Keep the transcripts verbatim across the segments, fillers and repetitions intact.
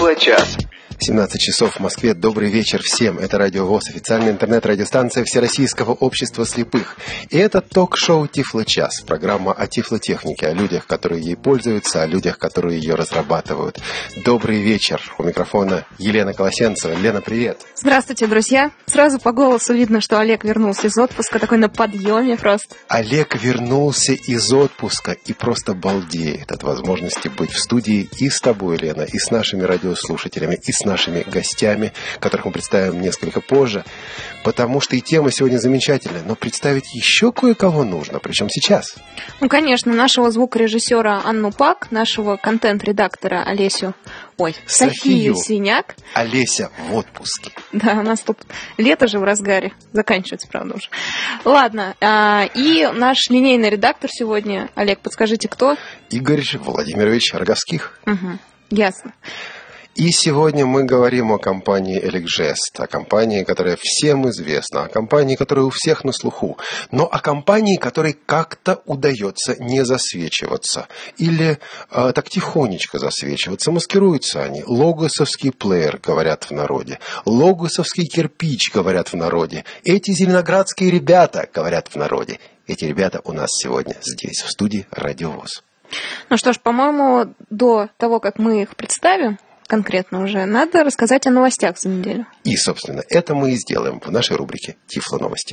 Тифло-час. семнадцать часов в Москве. Добрый вечер всем. Это Радио ВОС, официальная интернет-радиостанция Всероссийского общества слепых. И это ток-шоу «Тифло-час». Программа о тифлотехнике, о людях, которые ей пользуются, о людях, которые ее разрабатывают. Добрый вечер. У микрофона Елена Колосенцева. Лена, привет. Здравствуйте, друзья. Сразу по голосу видно, что Олег вернулся из отпуска, такой на подъеме просто. Олег вернулся из отпуска и просто балдеет от возможности быть в студии и с тобой, Лена, и с нашими радиослушателями, и с нашими гостями, которых мы представим несколько позже, потому что и тема сегодня замечательная, но представить еще кое-кого нужно, причем сейчас. Ну, конечно, нашего звукорежиссера Анну Пак, нашего контент-редактора Олесю, ой, Софию, Софию Синяк. Олеся в отпуске. Да, у нас тут лето же в разгаре, заканчивается, правда, уже. Ладно, и наш линейный редактор сегодня, Олег, подскажите, кто? Игорь Владимирович Роговских. Угу, ясно. И сегодня мы говорим о компании Elecgest, о компании, которая всем известна, о компании, которая у всех на слуху, но о компании, которой как-то удается не засвечиваться или э, так тихонечко засвечиваться. Маскируются они. Логосовский плеер, говорят в народе. Логосовский кирпич, говорят в народе. Эти зеленоградские ребята, говорят в народе. Эти ребята у нас сегодня здесь, в студии Радио ВОС. Ну что ж, по-моему, до того, как мы их представим, конкретно уже, надо рассказать о новостях за неделю. И, собственно, это мы и сделаем в нашей рубрике «Тифло новости».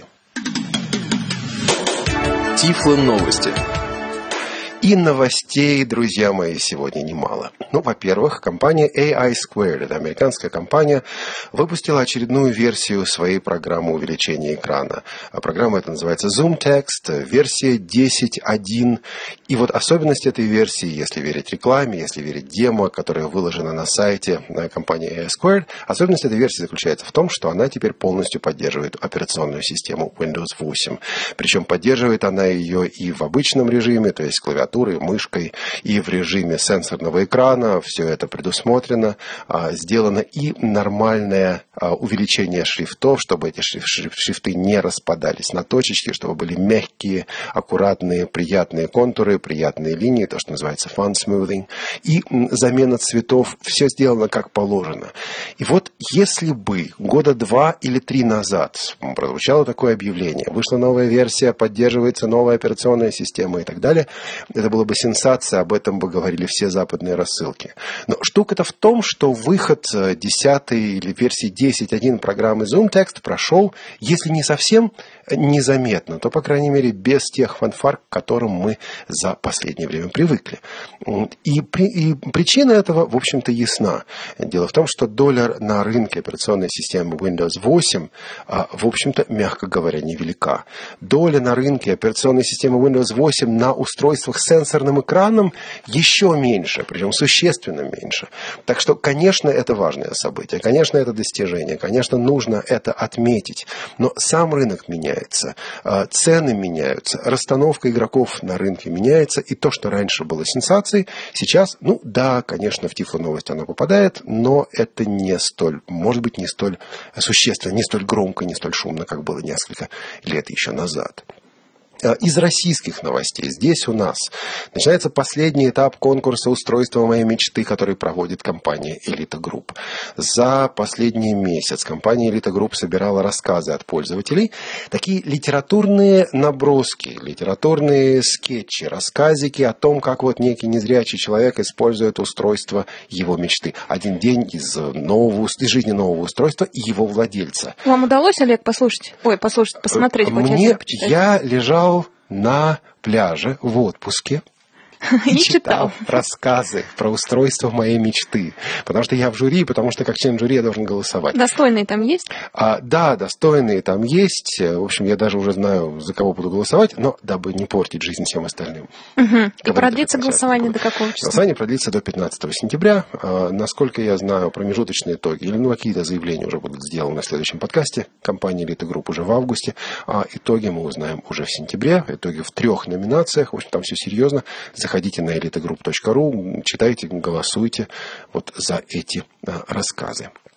Тифло новости. И новостей, друзья мои, сегодня немало. Ну, во-первых, компания эй ай Squared, это американская компания, выпустила очередную версию своей программы увеличения экрана. А программа эта называется ZoomText, версия десять точка один. И вот особенность этой версии, если верить рекламе, если верить демо, которая выложена на сайте компании эй ай Squared, особенность этой версии заключается в том, что она теперь полностью поддерживает операционную систему Windows восемь. Причем поддерживает она ее и в обычном режиме, то есть клавиатурой, мышкой, и в режиме сенсорного экрана. Все это предусмотрено, сделано и нормальное увеличение шрифтов, чтобы эти шрифты не распадались на точечки, чтобы были мягкие, аккуратные, приятные контуры, приятные линии, то, что называется font smoothing, и замена цветов. Все сделано как положено. И вот если бы года два или три назад прозвучало такое объявление, вышла новая версия, поддерживается новая операционная система и так далее, это была бы сенсация, об этом бы говорили все западные рассылки. Но штука-то в том, что выход десятой или версии десять точка один программы ZoomText прошел, если не совсем незаметно, то, по крайней мере, без тех фанфар, к которым мы за последнее время привыкли. И, при, и причина этого, в общем-то, ясна. Дело в том, что доля на рынке операционной системы Windows восемь, в общем-то, мягко говоря, невелика. Доля на рынке операционной системы Windows восемь на устройствах с сенсорным экраном еще меньше, причем существенно меньше. Так что, конечно, это важное событие, конечно, это достижение, конечно, нужно это отметить. Но сам рынок меняется. Цены меняются, расстановка игроков на рынке меняется, и то, что раньше было сенсацией, сейчас, ну да, конечно, в Тифло новость она попадает, но это не столь, может быть, не столь существенно, не столь громко, не столь шумно, как было несколько лет еще назад. Из российских новостей. Здесь у нас начинается последний этап конкурса устройства моей мечты, который проводит компания Elite Group. За последний месяц компания Elite Group собирала рассказы от пользователей, такие литературные наброски, литературные скетчи, рассказики о том, как вот некий незрячий человек использует устройство его мечты. Один день из, нового, из жизни нового устройства и его владельца. Вам удалось, Олег, послушать? Ой, послушать, посмотреть? Мне, я лежал на пляже в отпуске и читал рассказы про устройство моей мечты. Потому что я в жюри, потому что как член жюри я должен голосовать. Достойные там есть? А, да, достойные там есть. В общем, я даже уже знаю, за кого буду голосовать, но дабы не портить жизнь всем остальным. Угу. И продлится голосование до какого числа? Голосование продлится до пятнадцатого сентября. А, насколько я знаю, промежуточные итоги, или ну, какие-то заявления уже будут сделаны в следующем подкасте. Компания Elite Group уже в августе. А итоги мы узнаем уже в сентябре. Итоги в трех номинациях. В общем, там все серьезно. Заходите на элита групп точка ру, читайте, голосуйте вот за эти а, рассказы.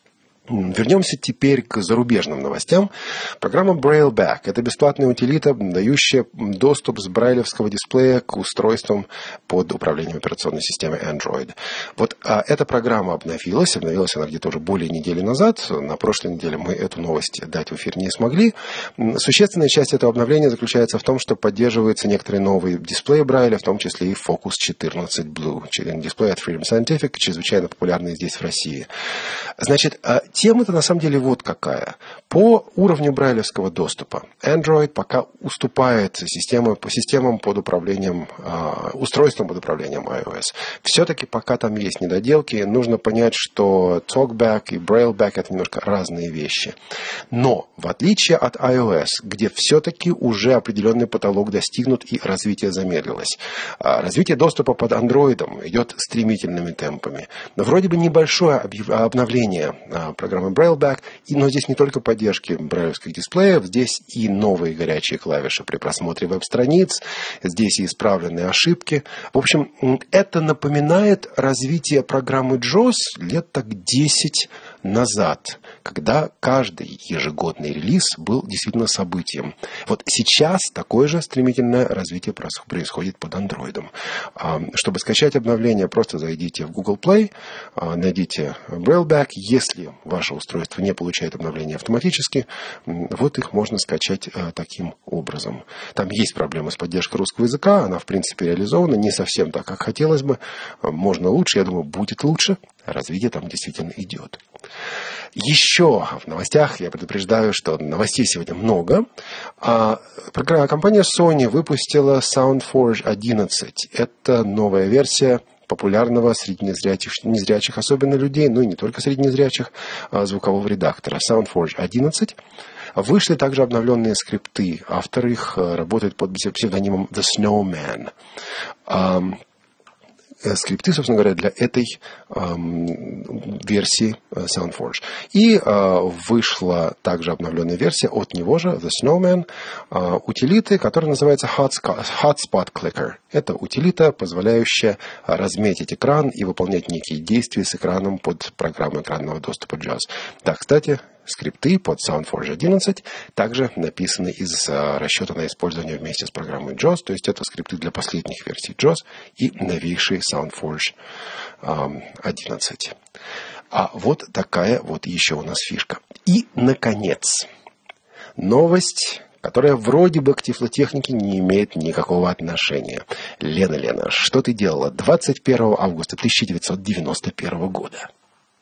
Вернемся теперь к зарубежным новостям. Программа BrailleBack – это бесплатная утилита, дающая доступ с брайлевского дисплея к устройствам под управлением операционной системы Android. Вот а, эта программа обновилась. Обновилась она где-то уже более недели назад. На прошлой неделе мы эту новость дать в эфир не смогли. Существенная часть этого обновления заключается в том, что поддерживаются некоторые новые дисплеи Брайля, в том числе и Focus четырнадцать Blue, дисплей от Freedom Scientific, чрезвычайно популярный здесь в России. Значит, тема-то на самом деле вот какая. По уровню брайлевского доступа Android пока уступает системам, по системам под управлением, э, устройством под управлением iOS. Все-таки пока там есть недоделки. Нужно понять, что TalkBack и BrailleBack – это немножко разные вещи. Но, в отличие от iOS, где все-таки уже определенный потолок достигнут и развитие замедлилось, развитие доступа под Android идет стремительными темпами. Но вроде бы небольшое обновление программы BrailleBack, но здесь не только поддержки брайлевских дисплеев, здесь и новые горячие клавиши при просмотре веб-страниц, здесь и исправленные ошибки. В общем, это напоминает развитие программы джоус лет так десять назад, когда каждый ежегодный релиз был действительно событием. Вот сейчас такое же стремительное развитие происходит под Android. Чтобы скачать обновление, просто зайдите в Google Play, найдите BrailleBack. Если ваше устройство не получает обновления автоматически, вот их можно скачать таким образом. Там есть проблемы с поддержкой русского языка, она в принципе реализована, не совсем так, как хотелось бы. Можно лучше, я думаю, будет лучше. Развитие там действительно идет. Еще в новостях я предупреждаю, что новостей сегодня много. А, компания Sony выпустила SoundForge одиннадцать. Это новая версия популярного среди незрячих, незрячих особенно людей, ну и не только среди незрячих, а, звукового редактора SoundForge одиннадцать. Вышли также обновленные скрипты. Автор их работает под псевдонимом The Snowman. Скрипты, собственно говоря, для этой эм, версии SoundForge. И э, вышла также обновленная версия от него же, The Snowman, э, утилиты, которая называется Hotspot Clicker. Это утилита, позволяющая разметить экран и выполнять некие действия с экраном под программой экранного доступа джоус. Да, кстати, скрипты под SoundForge одиннадцать также написаны из расчета на использование вместе с программой джоус, то есть это скрипты для последних версий джоус и новейший SoundForge одиннадцать. А вот такая вот еще у нас фишка. И, наконец, новость, которая вроде бы к тифлотехнике не имеет никакого отношения. Лена, Лена, что ты делала двадцать первого августа тысяча девятьсот девяносто первого года?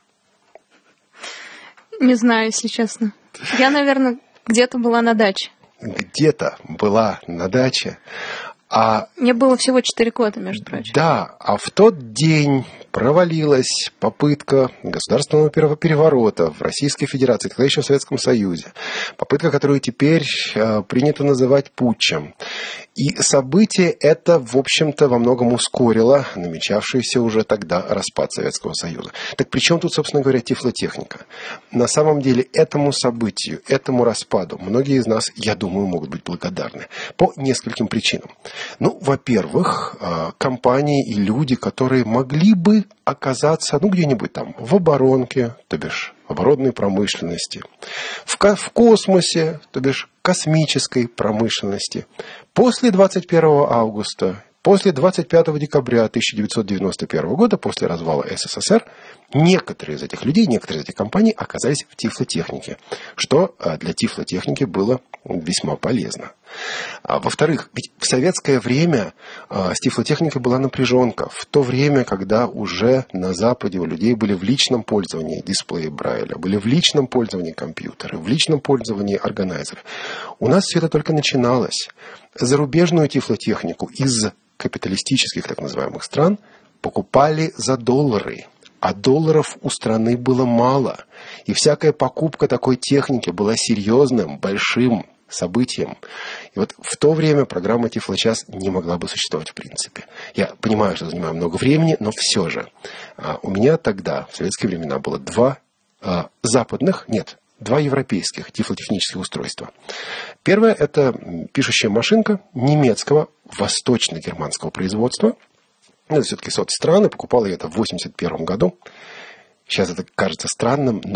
Не знаю, если честно. Я, наверное, где-то была на даче. Где-то была на даче. А... Мне было всего четыре года, между прочим. Да, а в тот день провалилась попытка государственного переворота в Российской Федерации, тогда еще в Советском Союзе. Попытка, которую теперь э, принято называть путчем. И событие это, в общем-то, во многом ускорило намечавшийся уже тогда распад Советского Союза. Так при чем тут, собственно говоря, тифлотехника? На самом деле этому событию, этому распаду многие из нас, я думаю, могут быть благодарны. По нескольким причинам. Ну, во-первых, компании и люди, которые могли бы оказаться, ну, где-нибудь там в оборонке, то бишь в оборонной промышленности, в, ко- в космосе, то бишь космической промышленности. После двадцать первого августа, после двадцать пятого декабря тысяча девятьсот девяносто первого года, после развала СССР, некоторые из этих людей, некоторые из этих компаний оказались в тифлотехнике, что для тифлотехники было весьма полезно. А, во-вторых, ведь в советское время а, с тифлотехникой была напряженка. В то время, когда уже на Западе у людей были в личном пользовании дисплеи Брайля, были в личном пользовании компьютеры, в личном пользовании органайзеры. У нас все это только начиналось. Зарубежную тифлотехнику из капиталистических так называемых стран покупали за доллары. А долларов у страны было мало. И всякая покупка такой техники была серьезным, большим событием. И вот в то время программа Тифлочас не могла бы существовать в принципе. Я понимаю, что занимаю много времени, но все же. У меня тогда, в советские времена, было два западных, нет, два европейских тифлотехнических устройства. Первое – это пишущая машинка немецкого, восточно-германского производства. Это все-таки соцстраны. Покупал я это в восемьдесят первом году. Сейчас это кажется странным, но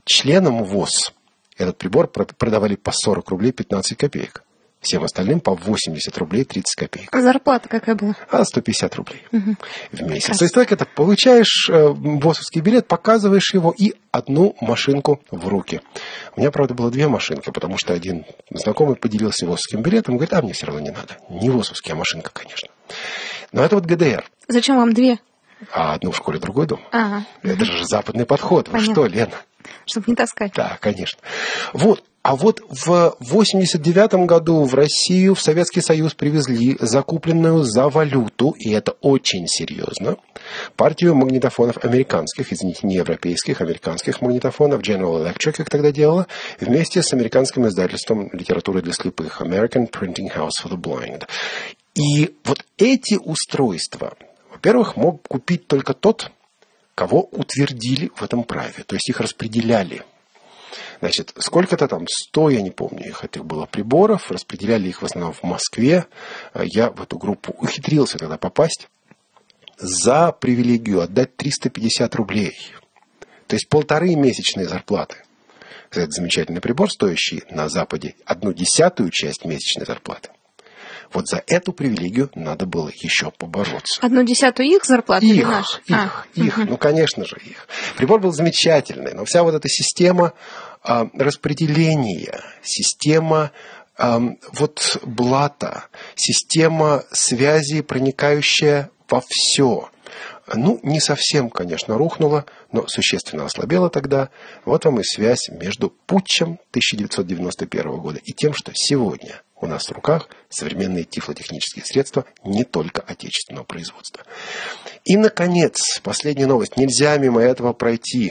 членам ВОС этот прибор продавали по сорок рублей пятнадцать копеек. Всем остальным по восемьдесят рублей тридцать копеек. А зарплата какая была? А сто пятьдесят рублей угу. в месяц. Красиво. То есть так это получаешь э, ВОСовский билет, показываешь его и одну машинку в руки. У меня, правда, было две машинки, потому что один знакомый поделился ВОСовским билетом и говорит, а мне все равно не надо. Не ВОСовский, а машинка, конечно. Но это вот ГДР. Зачем вам две? А одну в школе, другой дома. Ага. Это же западный подход. Вы что, Лена? Чтобы не таскать. Да, конечно. Вот. А вот в восемьдесят девятом году в Россию, в Советский Союз привезли закупленную за валюту, и это очень серьезно, партию магнитофонов американских, извините, не европейских, американских магнитофонов, General Electric их тогда делала, вместе с американским издательством литературы для слепых, American Printing House for the Blind. И вот эти устройства, во-первых, мог купить только тот, кого утвердили в этом праве, то есть их распределяли. Значит, сколько-то там, сто, я не помню, их этих было приборов, распределяли их в основном в Москве. Я в эту группу ухитрился тогда попасть за привилегию отдать триста пятьдесят рублей. То есть полторы месячные зарплаты. Этот замечательный прибор, стоящий на Западе одну десятую часть месячной зарплаты. Вот за эту привилегию надо было еще побороться. Одну десятую их зарплаты или их, наши? Их, а, их, угу. ну, конечно же, их. Прибор был замечательный, но вся вот эта система э, распределения, система э, вот блата, система связи, проникающая во все, ну, не совсем, конечно, рухнула, но существенно ослабела тогда. Вот вам и связь между путчем тысяча девятьсот девяносто первого года и тем, что сегодня у нас в руках современные тифлотехнические средства не только отечественного производства. И, наконец, последняя новость. Нельзя мимо этого пройти.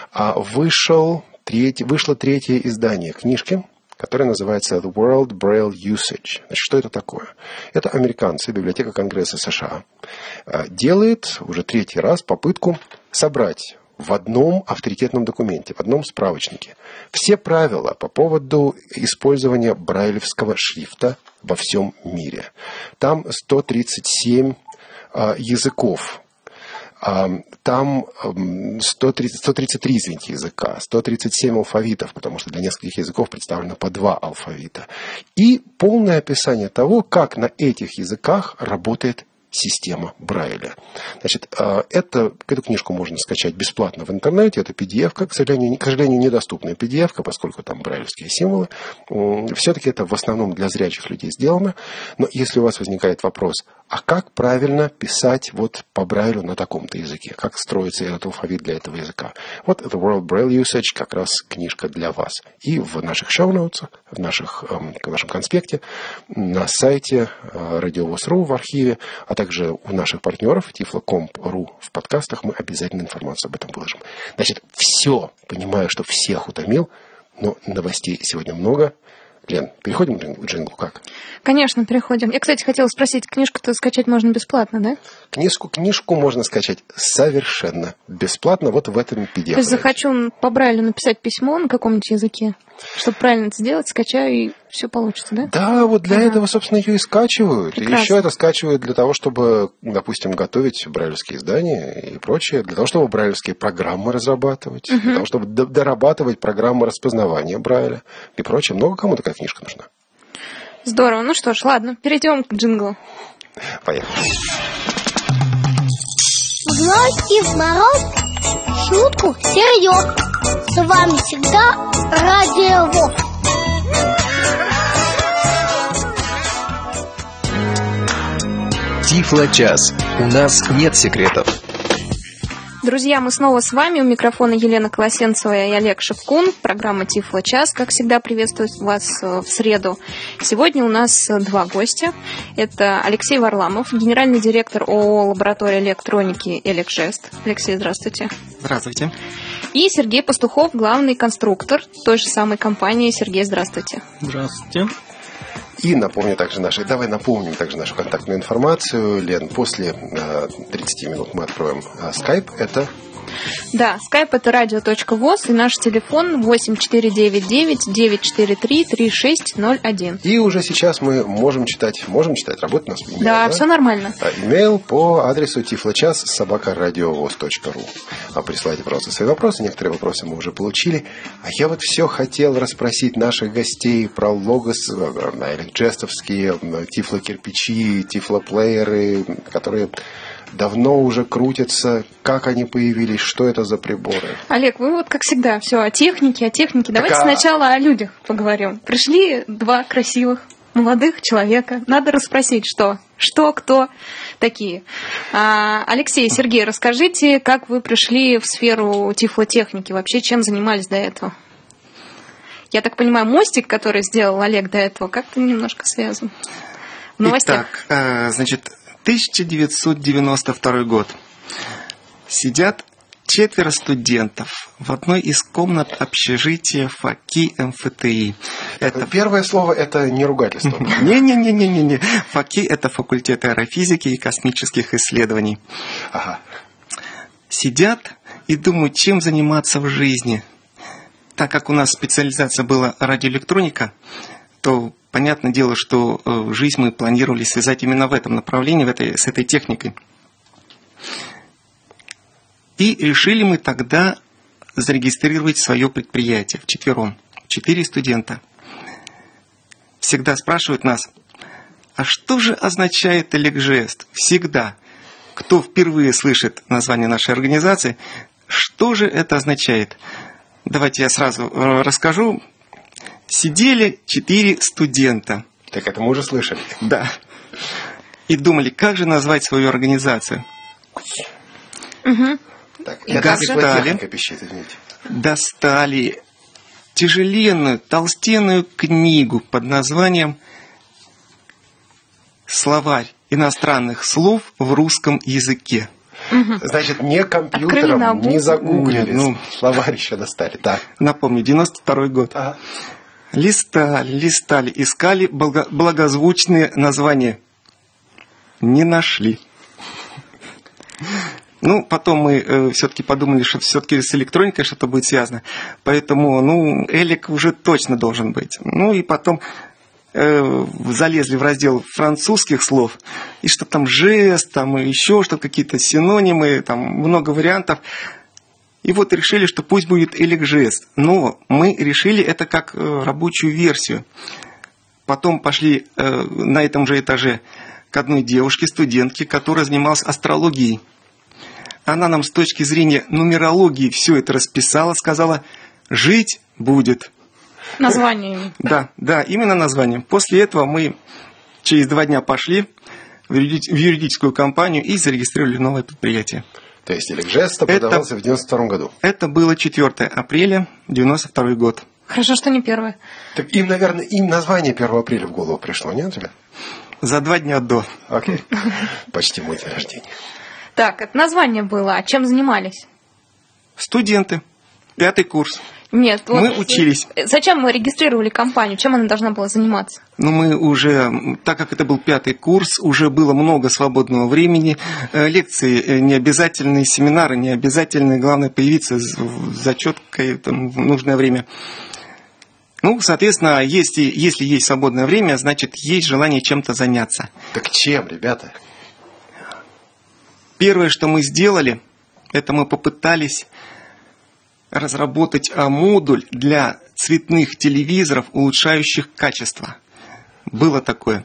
Вышел третий, вышло третье издание книжки, которая называется The World Braille Usage. Значит, что это такое? Это американцы, Библиотека Конгресса США, делает уже третий раз попытку собрать в одном авторитетном документе, в одном справочнике все правила по поводу использования брайлевского шрифта во всем мире. Там сто тридцать семь а, языков. А, там сто тридцать, сто тридцать три, извините, языка, сто тридцать семь алфавитов, потому что для нескольких языков представлено по два алфавита. И полное описание того, как на этих языках работает система Брайля. Значит, это, эту книжку можно скачать бесплатно в интернете. Это пи ди эф-ка, к сожалению, к сожалению, недоступная пи ди эф-ка, поскольку там брайлевские символы. Все-таки это в основном для зрячих людей сделано. Но если у вас возникает вопрос, а как правильно писать вот по Брайлю на таком-то языке? Как строится этот алфавит для этого языка? Вот The World Braille Usage как раз книжка для вас. И в наших шоу-ноутсах, в, наших, в нашем конспекте, на сайте радиовоз точка ру в архиве, а также у наших партнеров тифлокомп точка ру в подкастах мы обязательно информацию об этом выложим. Значит, все, понимаю, что всех утомил, но новостей сегодня много. Лен, переходим к джинглу, как? Конечно, переходим. Я, кстати, хотела спросить, книжку-то скачать можно бесплатно, да? Книжку, книжку можно скачать совершенно бесплатно вот в этом пи ди эф. То есть захочу по Брайлю написать письмо на каком-нибудь языке, чтобы правильно это сделать, скачаю, и все получится, да? Да, вот для ага. этого, собственно, ее и скачивают. Прекрасно. И еще это скачивают для того, чтобы, допустим, готовить брайлевские издания и прочее, для того, чтобы брайлевские программы разрабатывать, угу. для того, чтобы дорабатывать программы распознавания Брайля и прочее. Много кому такая книжка нужна. Здорово. Ну что ж, ладно, перейдем к джинглу. Поехали. Вновь в мороз, шутку серьез. С вами всегда Радио ВОС. Тифло-час. У нас нет секретов. Друзья, мы снова с вами. У микрофона Елена Колосенцева и Олег Шевкун. Программа Тифло-час, как всегда, приветствует вас в среду. Сегодня у нас два гостя. Это Алексей Варламов, генеральный директор ООО «Лаборатория электроники Элекжест». Алексей, здравствуйте. Здравствуйте. И Сергей Пастухов, главный конструктор той же самой компании. Сергей, здравствуйте. Здравствуйте. И напомню также наши, давай напомним также нашу контактную информацию. Лен, после э, тридцати минут мы откроем э, Skype. Это... Да, Skype это радио точка воз и наш телефон восемь четыре девять девять девять четыре три три шесть ноль один. И уже сейчас мы можем читать, можем читать, работает у нас имейл, да, да, все нормально. Имейл по адресу тифлочас собака радиовоз точка ру. А присылайте, пожалуйста, свои вопросы. Некоторые вопросы мы уже получили. А я вот все хотел расспросить наших гостей про логос, электджестовские, тифлокирпичи, тифлоплееры, которые... давно уже крутятся, как они появились, что это за приборы. Олег, вы вот как всегда все о технике, о технике. Давайте а... сначала о людях поговорим. Пришли два красивых молодых человека. Надо расспросить, что, что, кто такие. А, Алексей, Сергей, расскажите, как вы пришли в сферу тифлотехники, вообще чем занимались до этого? Я так понимаю, мостик, который сделал Олег до этого, как-то немножко связан. В новостях. Итак, э, значит... тысяча девятьсот девяносто второй год. Сидят четверо студентов в одной из комнат общежития ФАКИ эм эф тэ и. Это... Первое слово – это не ругательство. Не-не-не-не-не. ФАКИ – это факультет аэрофизики и космических исследований. Ага. Сидят и думают, чем заниматься в жизни. Так как у нас специализация была радиоэлектроника, то понятное дело, что э, жизнь мы планировали связать именно в этом направлении, в этой, с этой техникой. И решили мы тогда зарегистрировать свое предприятие вчетвером. Четыре студента. Всегда спрашивают нас, а что же означает электжест? Всегда. Кто впервые слышит название нашей организации, что же это означает? Давайте я сразу э, расскажу. Сидели четыре студента. Так это мы уже слышали. Да. И думали, как же назвать свою организацию. Угу. Так, я достали, пищит, извините. достали тяжеленную, толстенную книгу под названием «Словарь иностранных слов в русском языке». Угу. Значит, не компьютером, не загуглили, ну, словарь еще достали. Так. Напомню, девяносто второй год. Ага. Листали, листали, искали благо, благозвучные названия. Не нашли. Ну, потом мы э, все-таки подумали, что все-таки с электроникой что-то будет связано. Поэтому, ну, Элик уже точно должен быть. Ну, и потом э, залезли в раздел французских слов. И что там жест, там еще что, какие-то синонимы, там много вариантов. И вот решили, что пусть будет электжест. Но мы решили это как э, рабочую версию. Потом пошли э, на этом же этаже к одной девушке, студентке, которая занималась астрологией. Она нам с точки зрения нумерологии все это расписала, сказала, жить будет. Название. Да, да, именно название. После этого мы через два дня пошли в юридическую компанию и зарегистрировали новое предприятие. То есть электжест продавался это, в девяносто втором году. Это было четвёртого апреля девяносто второй год. Хорошо, что не первое. Так им, наверное, им название первого апреля в голову пришло, нет ли? За два дня до. Окей. Почти мой день рождения. Так, это название было. А чем занимались? Студенты. Пятый курс. Нет. Мы вот учились. Зачем мы регистрировали компанию? Чем она должна была заниматься? Ну, мы уже, так как это был пятый курс, уже было много свободного времени. Лекции не обязательные, семинары не обязательные. Главное, появиться с зачеткой там, в нужное время. Ну, соответственно, если, если есть свободное время, значит, есть желание чем-то заняться. Так чем, ребята? Первое, что мы сделали, это мы попытались разработать модуль для цветных телевизоров, улучшающих качество. Было такое.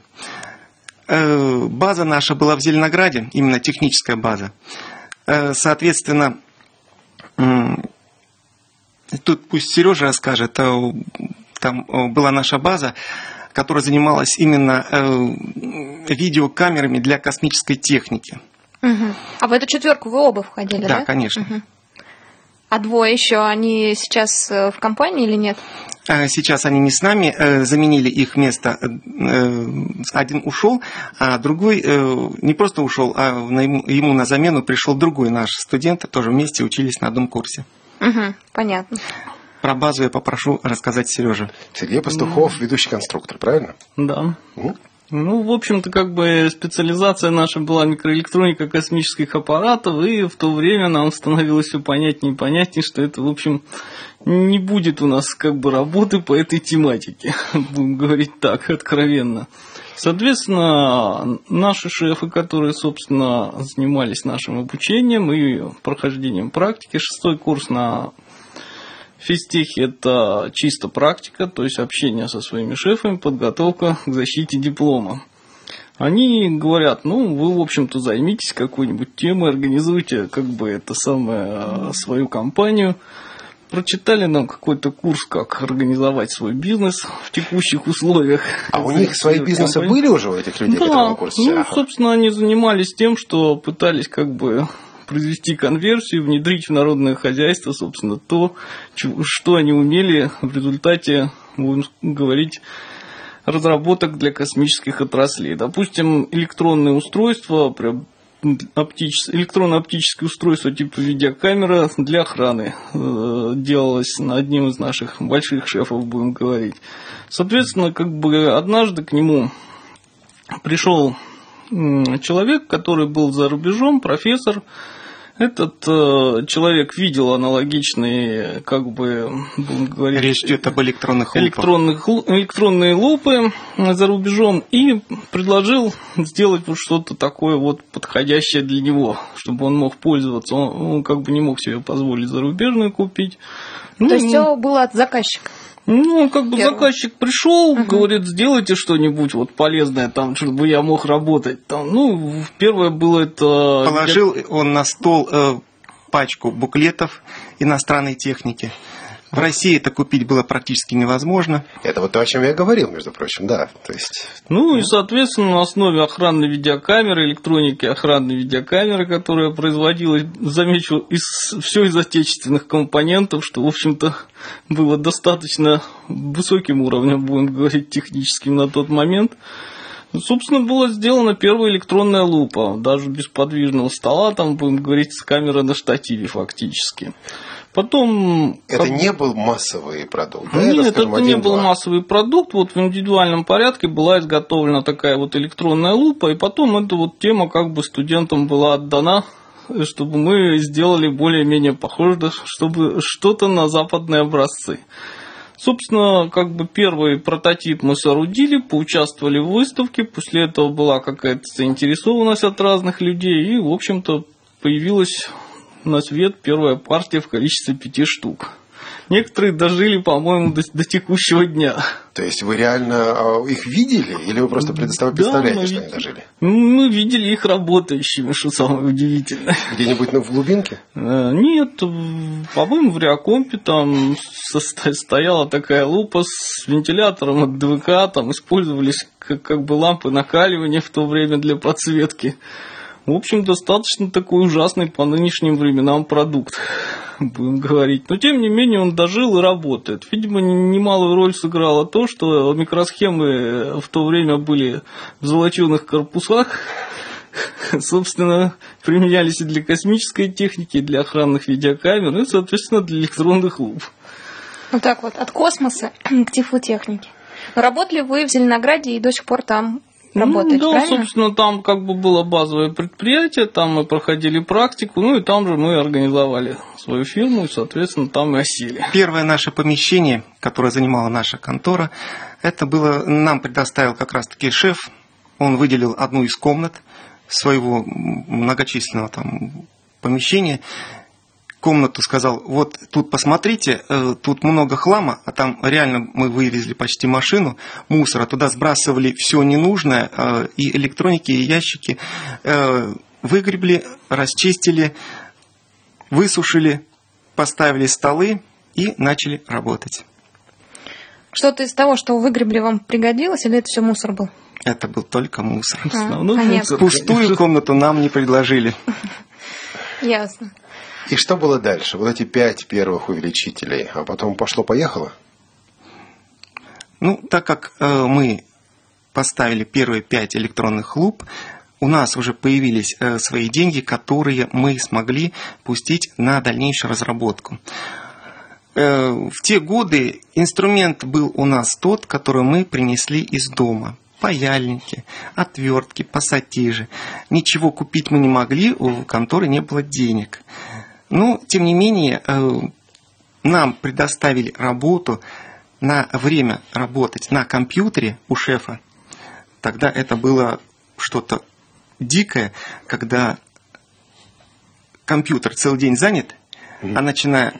База наша была в Зеленограде, именно техническая база. Соответственно, тут пусть Сережа расскажет, там была наша база, которая занималась именно видеокамерами для космической техники. Угу. А в эту четверку вы оба входили, да? Да, конечно. Угу. А двое еще, они сейчас в компании или нет? Сейчас они не с нами, заменили их место. Один ушел, а другой не просто ушел, а ему на замену пришел другой наш студент, тоже вместе учились на одном курсе. Угу, понятно. Про базу я попрошу рассказать Сережу. Сергей Пастухов, ведущий конструктор, правильно? Да. Ну? Ну, в общем-то, как бы специализация наша была микроэлектроника космических аппаратов, и в то время нам становилось все понятнее и понятнее, что это, в общем, не будет у нас как бы работы по этой тематике, будем говорить так, откровенно. Соответственно, наши шефы, которые, собственно, занимались нашим обучением и прохождением практики, шестой курс на физтехе – это чисто практика, то есть общение со своими шефами, подготовка к защите диплома. Они говорят, ну, вы, в общем-то, займитесь какой-нибудь темой, организуйте, как бы, это самое, свою компанию. Прочитали нам какой-то курс, как организовать свой бизнес в текущих условиях. А у них свои бизнесы компании были уже у этих людей да, в этом курсе? Ну, собственно, они занимались тем, что пытались, как бы, произвести конверсию, внедрить в народное хозяйство, собственно, то, что они умели в результате, будем говорить, разработок для космических отраслей. Допустим, электронные устройства, электронно-оптические устройства типа видеокамера для охраны делалось одним из наших больших шефов, будем говорить. Соответственно, как бы однажды к нему пришел человек, который был за рубежом, профессор. Этот э, человек видел аналогичные, как бы, будем говорить... Речь идет об электронных лупах. Электронных, электронные лупы за рубежом и предложил сделать вот что-то такое вот подходящее для него, чтобы он мог пользоваться. Он, он как бы не мог себе позволить зарубежную купить. То ну, есть все было от заказчика? Ну, как бы Первый. Заказчик пришел, uh-huh. говорит, сделайте что-нибудь вот полезное, там, чтобы я мог работать. Там, ну, первое было это... Положил он на стол э, пачку буклетов иностранной техники. В России это купить было практически невозможно. Это вот то, о чем я говорил, между прочим, да. То есть... Ну и, соответственно, на основе охранной видеокамеры, электроники охранной видеокамеры, которая производилась, замечу, из, все из отечественных компонентов, что, в общем-то, было достаточно высоким уровнем, будем говорить, техническим на тот момент. Собственно, была сделана первая электронная лупа, даже без подвижного стола, там, будем говорить, с камерой на штативе фактически. Потом... Это как... не был массовый продукт, да? Нет, это, скажем, это не был массовый продукт. Вот в индивидуальном порядке была изготовлена такая вот электронная лупа, и потом эта вот тема как бы студентам была отдана, чтобы мы сделали более-менее похоже, чтобы что-то на западные образцы. Собственно, как бы первый прототип мы соорудили, поучаствовали в выставке, после этого была какая-то заинтересованность от разных людей, и, в общем-то, появилась на свет первая партия в количестве пяти штук. Некоторые дожили, по-моему, до, до текущего дня. То есть вы реально их видели, или вы просто представляете, да, что вид... они дожили? Мы видели их работающими, что самое удивительное. Где-нибудь в глубинке? Нет, по-моему, в Реакомпе там стояла такая лупа с вентилятором от ДВК, там использовались как, как бы лампы накаливания в то время для подсветки. В общем, достаточно такой ужасный по нынешним временам продукт, будем говорить. Но, тем не менее, он дожил и работает. Видимо, немалую роль сыграло то, что микросхемы в то время были в золоченых корпусах. Собственно, применялись и для космической техники, и для охранных видеокамер, и, соответственно, для электронных луп. Вот так вот, от космоса к тифлотехнике. Но работали вы в Зеленограде и до сих пор там работаете, ну, да, правильно? Собственно, там как бы было базовое предприятие, там мы проходили практику, ну и там же мы организовали свою фирму, и, соответственно, там и осели. Первое наше помещение, которое занимала наша контора, это было, нам предоставил как раз-таки шеф, он выделил одну из комнат своего многочисленного там помещения, комнату сказал, вот тут посмотрите, тут много хлама, а там реально мы вывезли почти машину мусора, туда сбрасывали все ненужное, и электроники, и ящики, выгребли, расчистили, высушили, поставили столы и начали работать. Что-то из того, что выгребли, вам пригодилось, или это все мусор был? Это был только мусор. А, мусор. Пустую комнату нам не предложили. Ясно. И что было дальше? Вот эти пять первых увеличителей, а потом пошло-поехало? Ну, так как э, мы поставили первые пять электронных луп, у нас уже появились э, свои деньги, которые мы смогли пустить на дальнейшую разработку. в те годы инструмент был у нас тот, который мы принесли из дома. Паяльники, отвертки, пассатижи. Ничего купить мы не могли, у конторы не было денег. Но, тем не менее, нам предоставили работу на время работать на компьютере у шефа. Тогда это было что-то дикое, когда компьютер целый день занят, mm-hmm. а начиная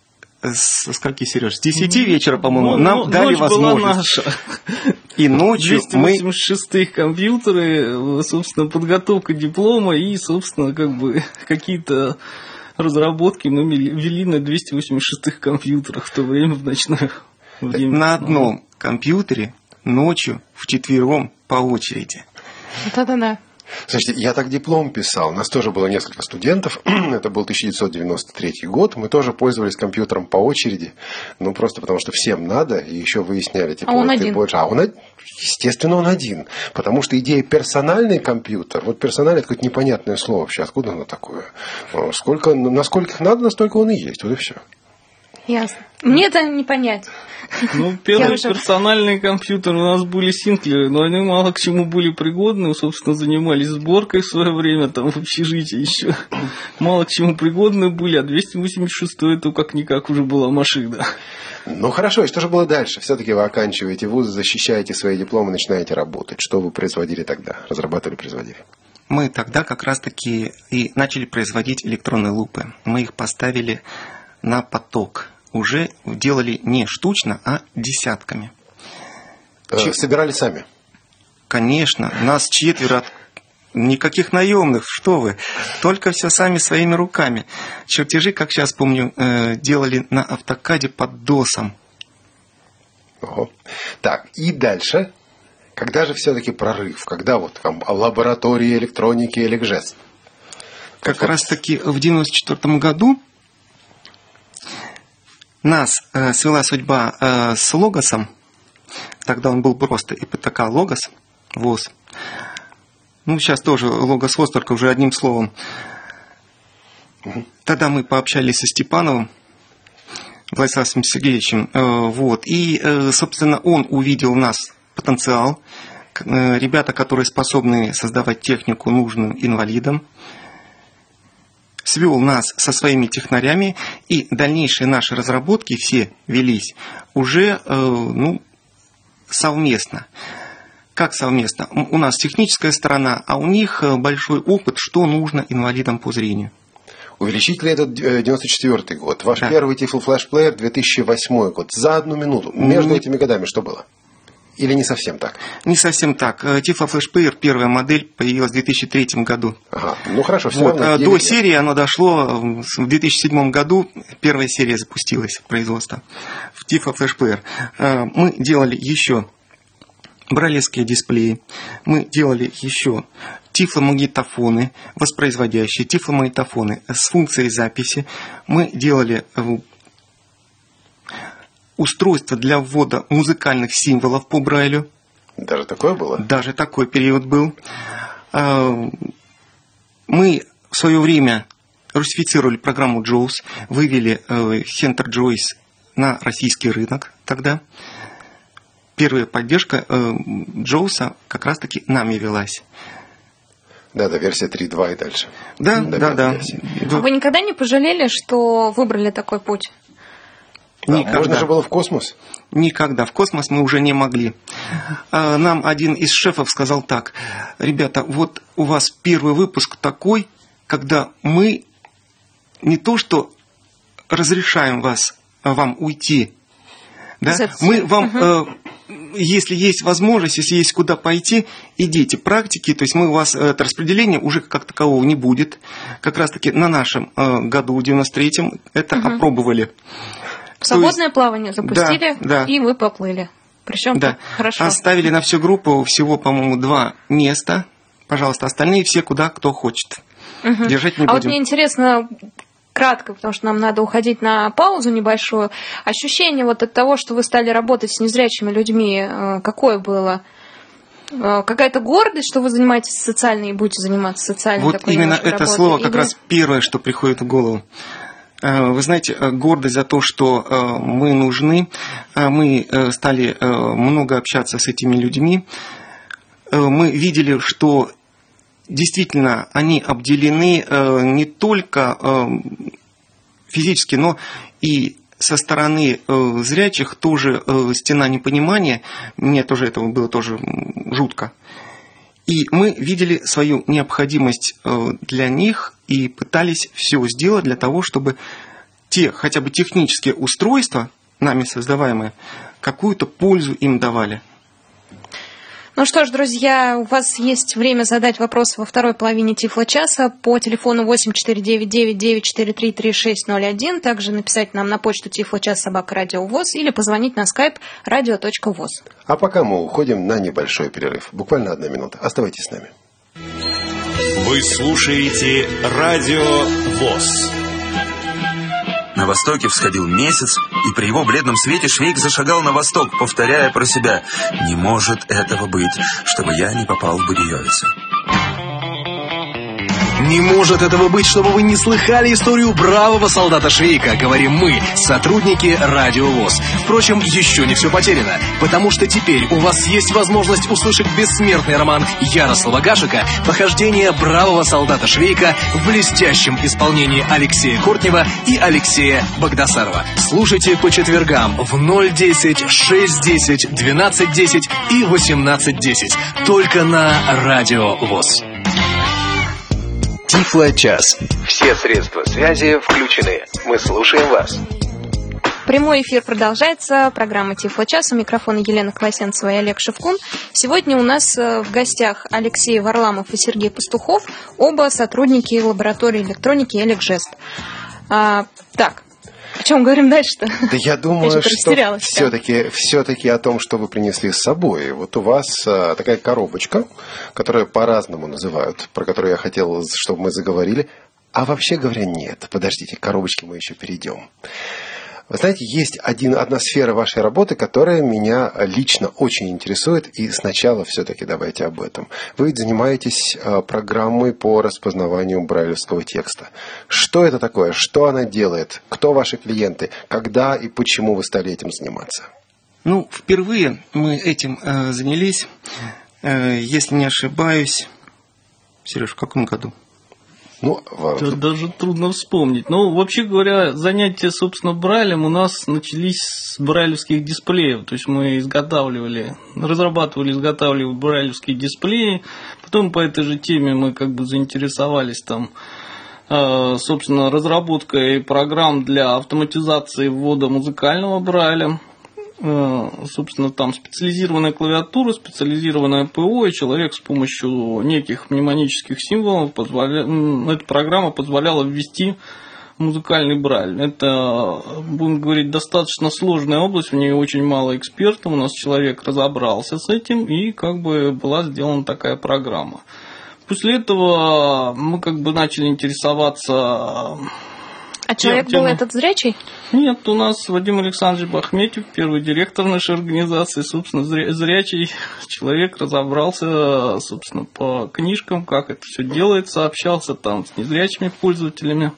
с скольки, Сереж? С десяти вечера, по-моему, ну, нам ну, дали возможность. Была наша. И ночью мы... двести восемьдесят шесть компьютеры, собственно, подготовка диплома и, собственно, как бы какие-то разработки мы вели на двести восемьдесят шесть компьютерах в то время, в ночное время. На одном компьютере ночью вчетвером по очереди. Да-да-да. Слушайте, я так диплом писал. У нас тоже было несколько студентов. Это был тысяча девятьсот девяносто третий год. Мы тоже пользовались компьютером по очереди. Ну, просто потому что всем надо. И еще выясняли, типа, а он вот один. Ты больше. А он, естественно, он один. Потому что идея персональный компьютер. Вот персональный — это какое-то непонятное слово вообще. Откуда оно такое? Сколько, насколько надо, настолько он и есть. Вот и все. Ясно. Мне это не понять. Ну, первые уже... персональные компьютеры у нас были Синклеры, но они мало к чему были пригодны. Собственно, занимались сборкой в свое время, там, в общежитии еще. Мало к чему пригодны были, а двести восемьдесят шесть это как-никак уже была машина. Ну, хорошо, и что же было дальше? Все-таки вы оканчиваете вуз, защищаете свои дипломы, начинаете работать. Что вы производили тогда? Разрабатывали, производили? Мы тогда как раз-таки и начали производить электронные лупы. Мы их поставили на поток. Уже делали не штучно, а десятками. Ч... Собирали сами? Конечно. Нас четверо. Никаких наемных, что вы. Только все сами своими руками. Чертежи, как сейчас помню, делали на автокаде под досом. Ого. Так, и дальше. Когда же все-таки прорыв? Когда вот там лаборатория электроники Эликжес? Как, как раз-таки в девяносто четвёртом году нас э, свела судьба э, с Логосом. Тогда он был просто ИПТК Логос, ВОЗ. Ну, сейчас тоже Логос ВОЗ, только уже одним словом. Угу. Тогда мы пообщались со Степановым Владиславом Сергеевичем. Э, вот, и, э, собственно, он увидел в нас потенциал. Э, ребята, которые способны создавать технику, нужную инвалидам. Свел нас со своими технарями, и дальнейшие наши разработки все велись уже э, ну, совместно. Как совместно? У нас техническая сторона, а у них большой опыт, что нужно инвалидам по зрению. Увеличитель это девяносто четвёртый год. Ваш да. первый Тифл Флэш Плеер две тысячи восьмой год. За одну минуту. Между Не... этими годами что было? Или не совсем так? Не совсем так. Тифло Флэш Плеер, первая модель, появилась в две тысячи третьем году. Ага, ну хорошо, все вот. равно. До серии оно дошло в две тысячи седьмом году, первая серия запустилась в производство в Тифло Флэш Плеер. Мы делали еще брайлевские дисплеи, мы делали еще тифломагнитофоны, воспроизводящие тифломагнитофоны с функцией записи. Мы делали устройство для ввода музыкальных символов по Брайлю. Даже такое было? Даже такой период был. Мы в свое время русифицировали программу джоус, вывели Хентер Джойс на российский рынок тогда. Первая поддержка джоуса как раз-таки нами велась. Да, да, версия три точка два и дальше. Да, да, да. А вы никогда не пожалели, что выбрали такой путь? Да, можно же было в космос? Никогда. В космос мы уже не могли. Нам один из шефов сказал так: ребята, вот у вас первый выпуск такой, когда мы не то что разрешаем вас, вам уйти, да? Мы вам, угу. э, если есть возможность, если есть куда пойти, идите, практики, то есть мы у вас, это распределение уже как такового не будет. Как раз таки на нашем э, году, в девяносто третьем, это угу. опробовали. Свободное есть, плавание запустили, да, да. И вы поплыли. Причем да. хорошо. Оставили на всю группу всего, по-моему, два места. Пожалуйста, остальные все куда кто хочет. Угу. Держать не а будем. Вот мне интересно, кратко, потому что нам надо уходить на паузу небольшую. Ощущение вот от того, что вы стали работать с незрячими людьми, какое было? Какая-то гордость, что вы занимаетесь социальной и будете заниматься социальной? Вот именно это работой? слово как Или... раз первое, что приходит в голову. Вы знаете, гордость за то, что мы нужны, мы стали много общаться с этими людьми, мы видели, что действительно они обделены не только физически, но и со стороны зрячих тоже стена непонимания, мне тоже этого было тоже жутко. И мы видели свою необходимость для них и пытались все сделать для того, чтобы те хотя бы технические устройства, нами создаваемые, какую-то пользу им давали. Ну что ж, друзья, у вас есть время задать вопрос во второй половине Тифло-часа по телефону восемь четыре девять девять девять четыре три три шесть ноль один, также написать нам на почту тифлочас собака радио воз или позвонить на скайп радио точка воз. А пока мы уходим на небольшой перерыв. Буквально одна минута. Оставайтесь с нами. Вы слушаете Радио ВОС. На востоке всходил месяц, и при его бледном свете Швейк зашагал на восток, повторяя про себя: «Не может этого быть, чтобы я не попал в Бабьевицу». Не может этого быть, чтобы вы не слыхали историю бравого солдата Швейка, говорим мы, сотрудники Радио ВОС. Впрочем, еще не все потеряно, потому что теперь у вас есть возможность услышать бессмертный роман Ярослава Гашека «Похождение бравого солдата Швейка» в блестящем исполнении Алексея Кортнева и Алексея Багдасарова. Слушайте по четвергам в ноль десять, шесть десять, двенадцать десять и восемнадцать десять. Только на Радио ВОС. Тифло-час. Все средства связи включены. Мы слушаем вас. Прямой эфир продолжается. Программа Тифло-час. У микрофона Елена Колосенцева и Олег Шевкун. Сегодня у нас в гостях Алексей Варламов и Сергей Пастухов, оба сотрудники лаборатории электроники «Элекжест». А, так, о чем говорим дальше-то? Да я думаю, я что все-таки, все-таки о том, что вы принесли с собой. Вот у вас а, такая коробочка, которую по-разному называют, про которую я хотел, чтобы мы заговорили. А вообще говоря, нет. Подождите, к коробочке мы еще перейдем. Вы знаете, есть один, одна сфера вашей работы, которая меня лично очень интересует, и сначала все-таки давайте об этом. Вы ведь занимаетесь э, программой по распознаванию брайлевского текста. Что это такое? Что она делает? Кто ваши клиенты? Когда и почему вы стали этим заниматься? Ну, впервые мы этим э, занялись, э, если не ошибаюсь, Сереж, в каком году? Ну, это даже трудно вспомнить. Но, вообще говоря, занятия, собственно, Брайлем у нас начались с брайлевских дисплеев. То есть мы изготавливали, разрабатывали, изготавливали брайлевские дисплеи. Потом по этой же теме мы как бы заинтересовались там, собственно, разработкой программ для автоматизации ввода музыкального Брайля. Собственно, там специализированная клавиатура, специализированное ПО, и человек с помощью неких мнемонических символов, позволя... эта программа позволяла ввести музыкальный Брайль. Это, будем говорить, достаточно сложная область, в ней очень мало экспертов, у нас человек разобрался с этим, и как бы была сделана такая программа. После этого мы как бы начали интересоваться... А человек был этот зрячий? Нет, у нас Вадим Александрович Бахметьев, первый директор нашей организации, собственно, зрячий человек, разобрался, собственно, по книжкам, как это все делается, общался там с незрячими пользователями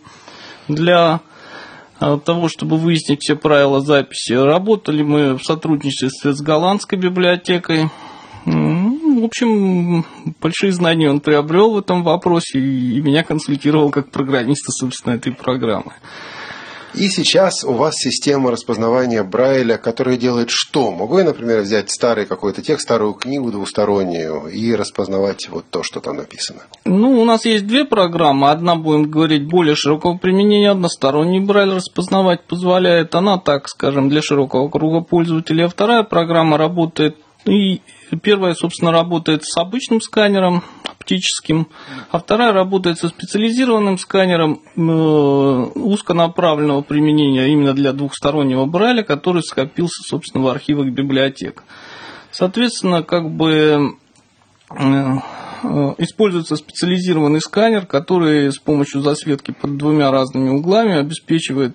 для того, чтобы выяснить все правила записи. Работали мы в сотрудничестве с голландской библиотекой. В общем, большие знания он приобрел в этом вопросе и меня консультировал как программиста, собственно, этой программы. И сейчас у вас система распознавания Брайля, которая делает что? Могу я, например, взять старый какой-то текст, старую книгу двустороннюю и распознавать вот то, что там написано? Ну, у нас есть две программы. Одна, будем говорить, более широкого применения, односторонний Брайль распознавать позволяет. Она, так скажем, для широкого круга пользователей. А вторая программа работает и... Первая, собственно, работает с обычным сканером оптическим, а вторая работает со специализированным сканером узконаправленного применения именно для двухстороннего Брайля, который скопился, собственно, в архивах библиотек. Соответственно, как бы используется специализированный сканер, который с помощью засветки под двумя разными углами обеспечивает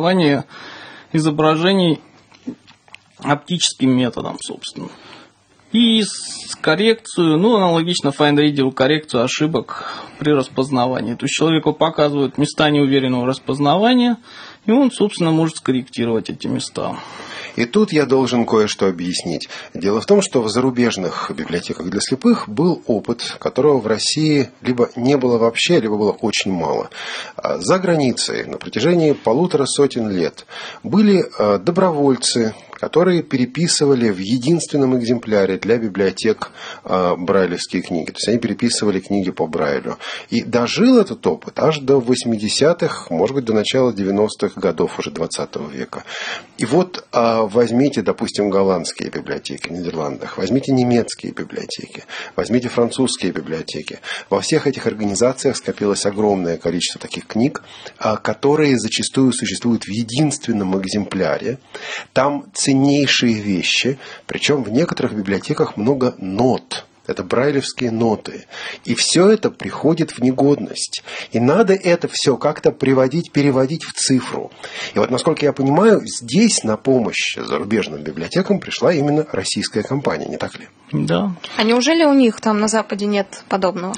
распознавание изображений оптическим методом, собственно. и с коррекцию, ну, аналогично FineReader, коррекцию ошибок при распознавании. То есть человеку показывают места неуверенного распознавания, и он, собственно, может скорректировать эти места. И тут я должен кое-что объяснить. Дело в том, что в зарубежных библиотеках для слепых был опыт, которого в России либо не было вообще, либо было очень мало. За границей на протяжении полутора сотен лет были добровольцы, которые переписывали в единственном экземпляре для библиотек э, брайлевские книги. То есть они переписывали книги по Брайлю. И дожил этот опыт аж до восьмидесятых, может быть, до начала девяностых годов уже двадцатого века. И вот э, возьмите, допустим, голландские библиотеки в Нидерландах, возьмите немецкие библиотеки, возьмите французские библиотеки. Во всех этих организациях скопилось огромное количество таких книг, э, которые зачастую существуют в единственном экземпляре. Там ценнейшие вещи, причем в некоторых библиотеках много нот. Это брайлевские ноты. И все это приходит в негодность. И надо это все как-то приводить, переводить в цифру. И вот, насколько я понимаю, здесь на помощь зарубежным библиотекам пришла именно российская компания, не так ли? Да. А неужели у них там на Западе нет подобного?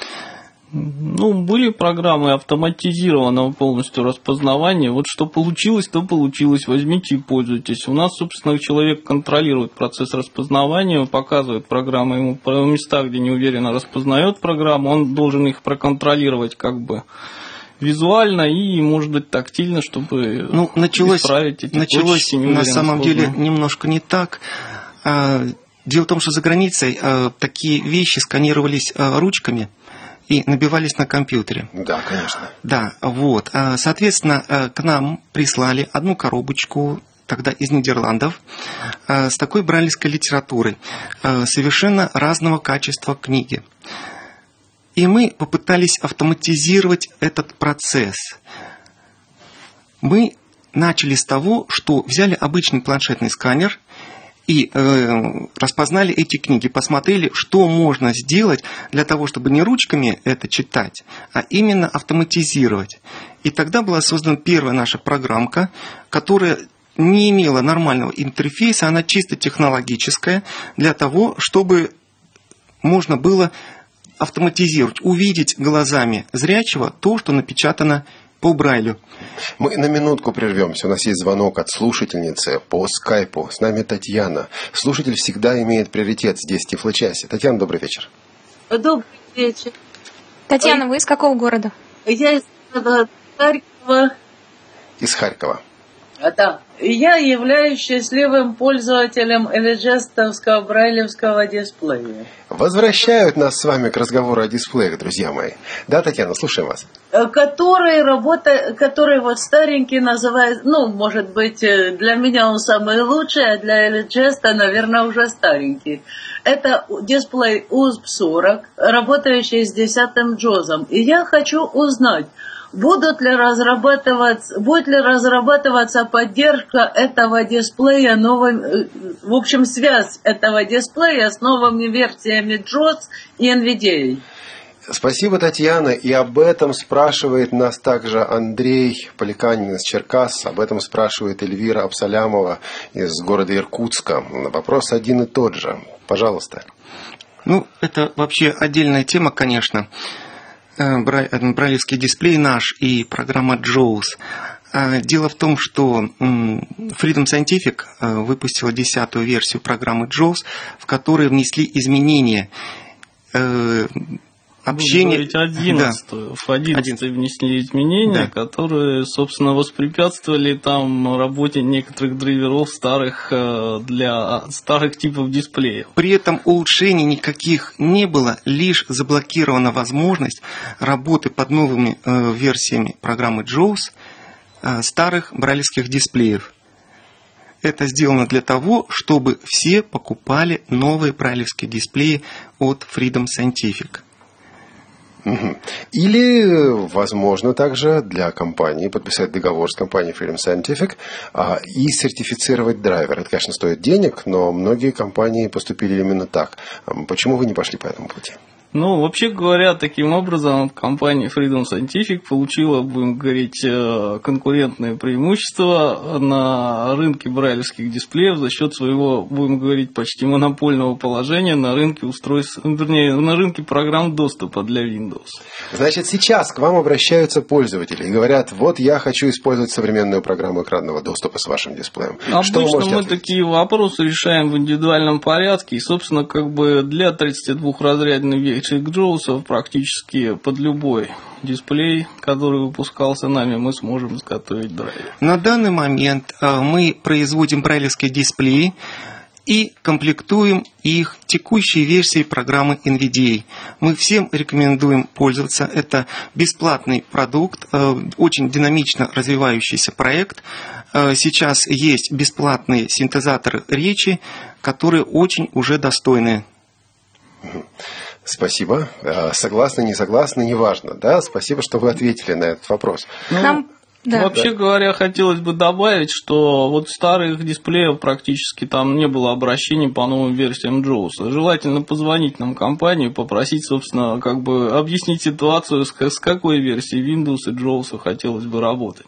Ну, были программы автоматизированного полностью распознавания. Вот что получилось, то получилось. Возьмите и пользуйтесь. У нас, собственно, человек контролирует процесс распознавания, показывает программы ему в местах, где неуверенно распознает программу. Он должен их проконтролировать как бы визуально и, может быть, тактильно, чтобы ну, началось, исправить эти началось точки на самом деле сложные. Немножко не так. Дело в том, что за границей такие вещи сканировались ручками и набивались на компьютере. Да, конечно. Да, вот. Соответственно, к нам прислали одну коробочку, тогда из Нидерландов, с такой брайлевской литературой, совершенно разного качества книги. И мы попытались автоматизировать этот процесс. Мы начали с того, что взяли обычный планшетный сканер и э, распознали эти книги, посмотрели, что можно сделать для того, чтобы не ручками это читать, а именно автоматизировать. И тогда была создана первая наша программка, которая не имела нормального интерфейса, она чисто технологическая, для того, чтобы можно было автоматизировать, увидеть глазами зрячего то, что напечатано по Брайлю. Мы на минутку прервемся. У нас есть звонок от слушательницы по скайпу. С нами Татьяна. Слушатель всегда имеет приоритет здесь в Тифлочасе. Татьяна, добрый вечер. Добрый вечер. Татьяна, вы из какого города? Я из Харькова. Из Харькова. Да. Я являюсь счастливым пользователем элиджестовского брайлевского дисплея. Возвращают нас с вами к разговору о дисплеях, друзья мои. Да, Татьяна, слушаем вас. Который работа, который вот старенький называется, ну, может быть, для меня он самый лучший, а для элиджеста, наверное, уже старенький. Это дисплей ю эс пи сорок, работающий с десятым джозом. И я хочу узнать, Будут ли разрабатываться, будет ли разрабатываться поддержка этого дисплея новым, в общем, связь этого дисплея с новыми версиями джоз и эн ви ди эй? Спасибо, Татьяна. И об этом спрашивает нас также Андрей Поликанин из Черкас. Об этом спрашивает Эльвира Абсалямова из города Иркутска. Вопрос один и тот же. Пожалуйста. Ну, это вообще отдельная тема, конечно. Брайлевский дисплей наш и программа джоуз. Дело в том, что Freedom Scientific выпустила десятую версию программы джоуз, в которой внесли изменения. Общение... одиннадцатую. Да. В одиннадцатой внесли изменения, да, которые, собственно, воспрепятствовали там работе некоторых драйверов старых для старых типов дисплеев. При этом улучшений никаких не было, лишь заблокирована возможность работы под новыми э, версиями программы джоуз э, старых брайлевских дисплеев. Это сделано для того, чтобы все покупали новые брайлевские дисплеи от Freedom Scientific. Или, возможно, также для компании подписать договор с компанией Freedom Scientific а, и сертифицировать драйвер. Это, конечно, стоит денег, но многие компании поступили именно так. Почему вы не пошли по этому пути? Ну, вообще говоря, таким образом компания Freedom Scientific получила, будем говорить, конкурентное преимущество на рынке брайлевских дисплеев за счет своего, будем говорить, почти монопольного положения на рынке устройств, вернее, на рынке программ доступа для Windows. Значит, сейчас к вам обращаются пользователи и говорят: вот я хочу использовать современную программу экранного доступа с вашим дисплеем. Что Обычно вы можете мы ответить? такие вопросы решаем в индивидуальном порядке, и, собственно, как бы для тридцатидвухразрядной версии Джоусов практически под любой дисплей, который выпускался нами, мы сможем изготовить драйвер. На данный момент мы производим брайлевские дисплеи и комплектуем их текущей версией программы эн ви ди эй. Мы всем рекомендуем пользоваться. Это бесплатный продукт, очень динамично развивающийся проект. Сейчас есть бесплатные синтезаторы речи, которые очень уже достойны. Спасибо. Согласны, не согласны, неважно. Да? Спасибо, что вы ответили на этот вопрос. Ну, Нам... Да. Вообще говоря, хотелось бы добавить, что вот старых дисплеев практически там не было обращений по новым версиям Джоуса. Желательно позвонить нам в компанию, попросить, собственно, как бы объяснить ситуацию, с какой версией Windows и Джоуса хотелось бы работать.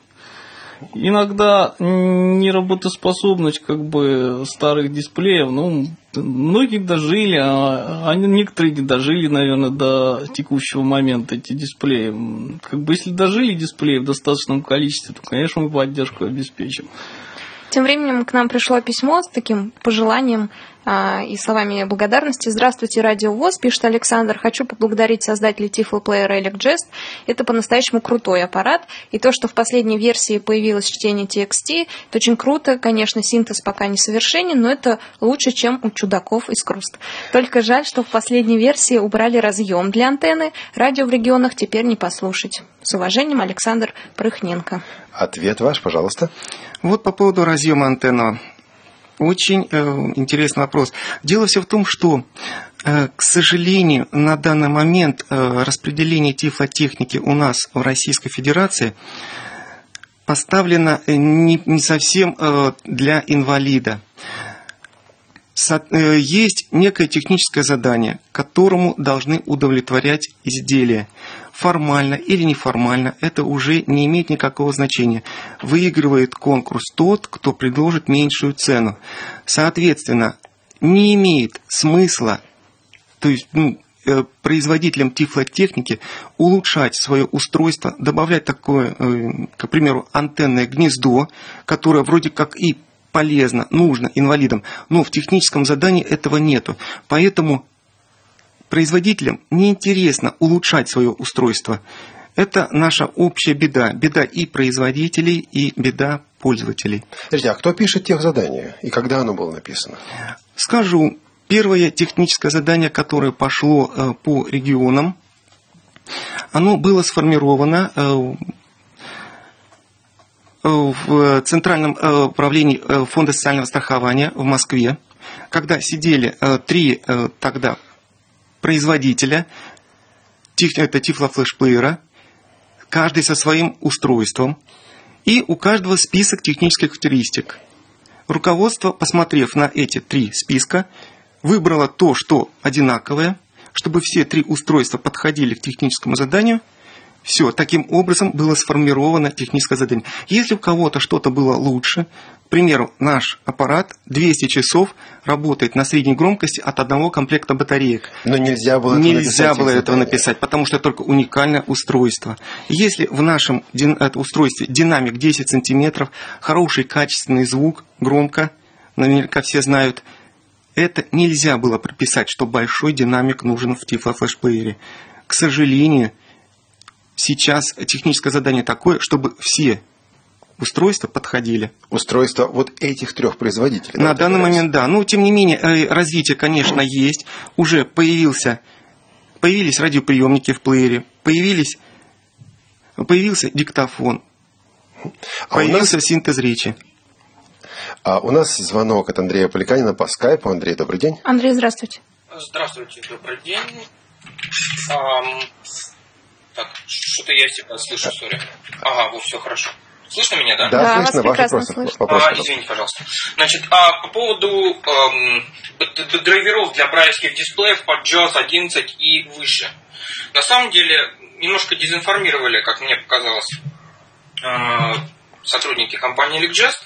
Иногда неработоспособность как бы старых дисплеев, ну, многие дожили, а некоторые не дожили, наверное, до текущего момента эти дисплеи. Как бы если дожили дисплеи в достаточном количестве, то, конечно, мы поддержку обеспечим. Тем временем к нам пришло письмо с таким пожеланием а, и словами благодарности. Здравствуйте, Радио ВОС, пишет Александр. Хочу поблагодарить создателей тифлоплеера ElecJest. Это по-настоящему крутой аппарат. И то, что в последней версии появилось чтение ти экс ти, это очень круто. Конечно, синтез пока не совершенен, но это лучше, чем у чудаков из Круст. Только жаль, что в последней версии убрали разъем для антенны. Радио в регионах теперь не послушать. С уважением, Александр Прыхненко. Ответ ваш, пожалуйста. Вот по поводу разъема антенны. Очень э, интересный вопрос. Дело все в том, что, э, к сожалению, на данный момент э, распределение тифлотехники у нас в Российской Федерации поставлено не, не совсем э, для инвалида. Со, э, есть некое техническое задание, которому должны удовлетворять изделия. Формально или неформально, это уже не имеет никакого значения. Выигрывает конкурс тот, кто предложит меньшую цену. Соответственно, не имеет смысла, то есть ну, э, производителям тифлотехники улучшать свое устройство, добавлять такое, э, к примеру, антенное гнездо, которое вроде как и полезно, нужно инвалидам, но в техническом задании этого нету. Поэтому производителям неинтересно улучшать свое устройство. Это наша общая беда. Беда и производителей, и беда пользователей. Подождите, а кто пишет техзадание? И когда оно было написано? Скажу, первое техническое задание, которое пошло э, по регионам, оно было сформировано э, в Центральном э, управлении э, Фонда социального страхования в Москве, когда сидели э, три э, тогда производителя, это тифлофлешплеера, каждый со своим устройством, и у каждого список технических характеристик. Руководство, посмотрев на эти три списка, выбрало то, что одинаковое, чтобы все три устройства подходили к техническому заданию. Все, таким образом было сформировано техническое задание. Если у кого-то что-то было лучше, к примеру, наш аппарат двести часов работает на средней громкости от одного комплекта батареек. Но нельзя было, нельзя было этого написать, потому что это только уникальное устройство. Если в нашем устройстве динамик десять сантиметров, хороший качественный звук, громко, наверняка все знают, это нельзя было прописать, что большой динамик нужен в тифлофлешплеере. К сожалению, сейчас техническое задание такое, чтобы все устройства подходили. Устройства вот этих трех производителей? На данный момент, да. Но, тем не менее, развитие, конечно, есть. Уже появился, появились радиоприемники в плеере, появились, появился диктофон, а появился нас... синтез речи. А у нас звонок от Андрея Поликанина по скайпу. Андрей, добрый день. Андрей, здравствуйте. Здравствуйте, добрый день. Um... Так, что-то я себя слышу, сори. Ага, вот, все хорошо. Слышно меня, да? Да, Да, слышно. вас Ваши прекрасно вопросы. слышно. Вопрос, А, извините, пожалуйста. Значит, а по поводу эм, драйверов для брайлевских дисплеев под джоз одиннадцать и выше. На самом деле, немножко дезинформировали, как мне показалось, э, сотрудники компании Elecgest.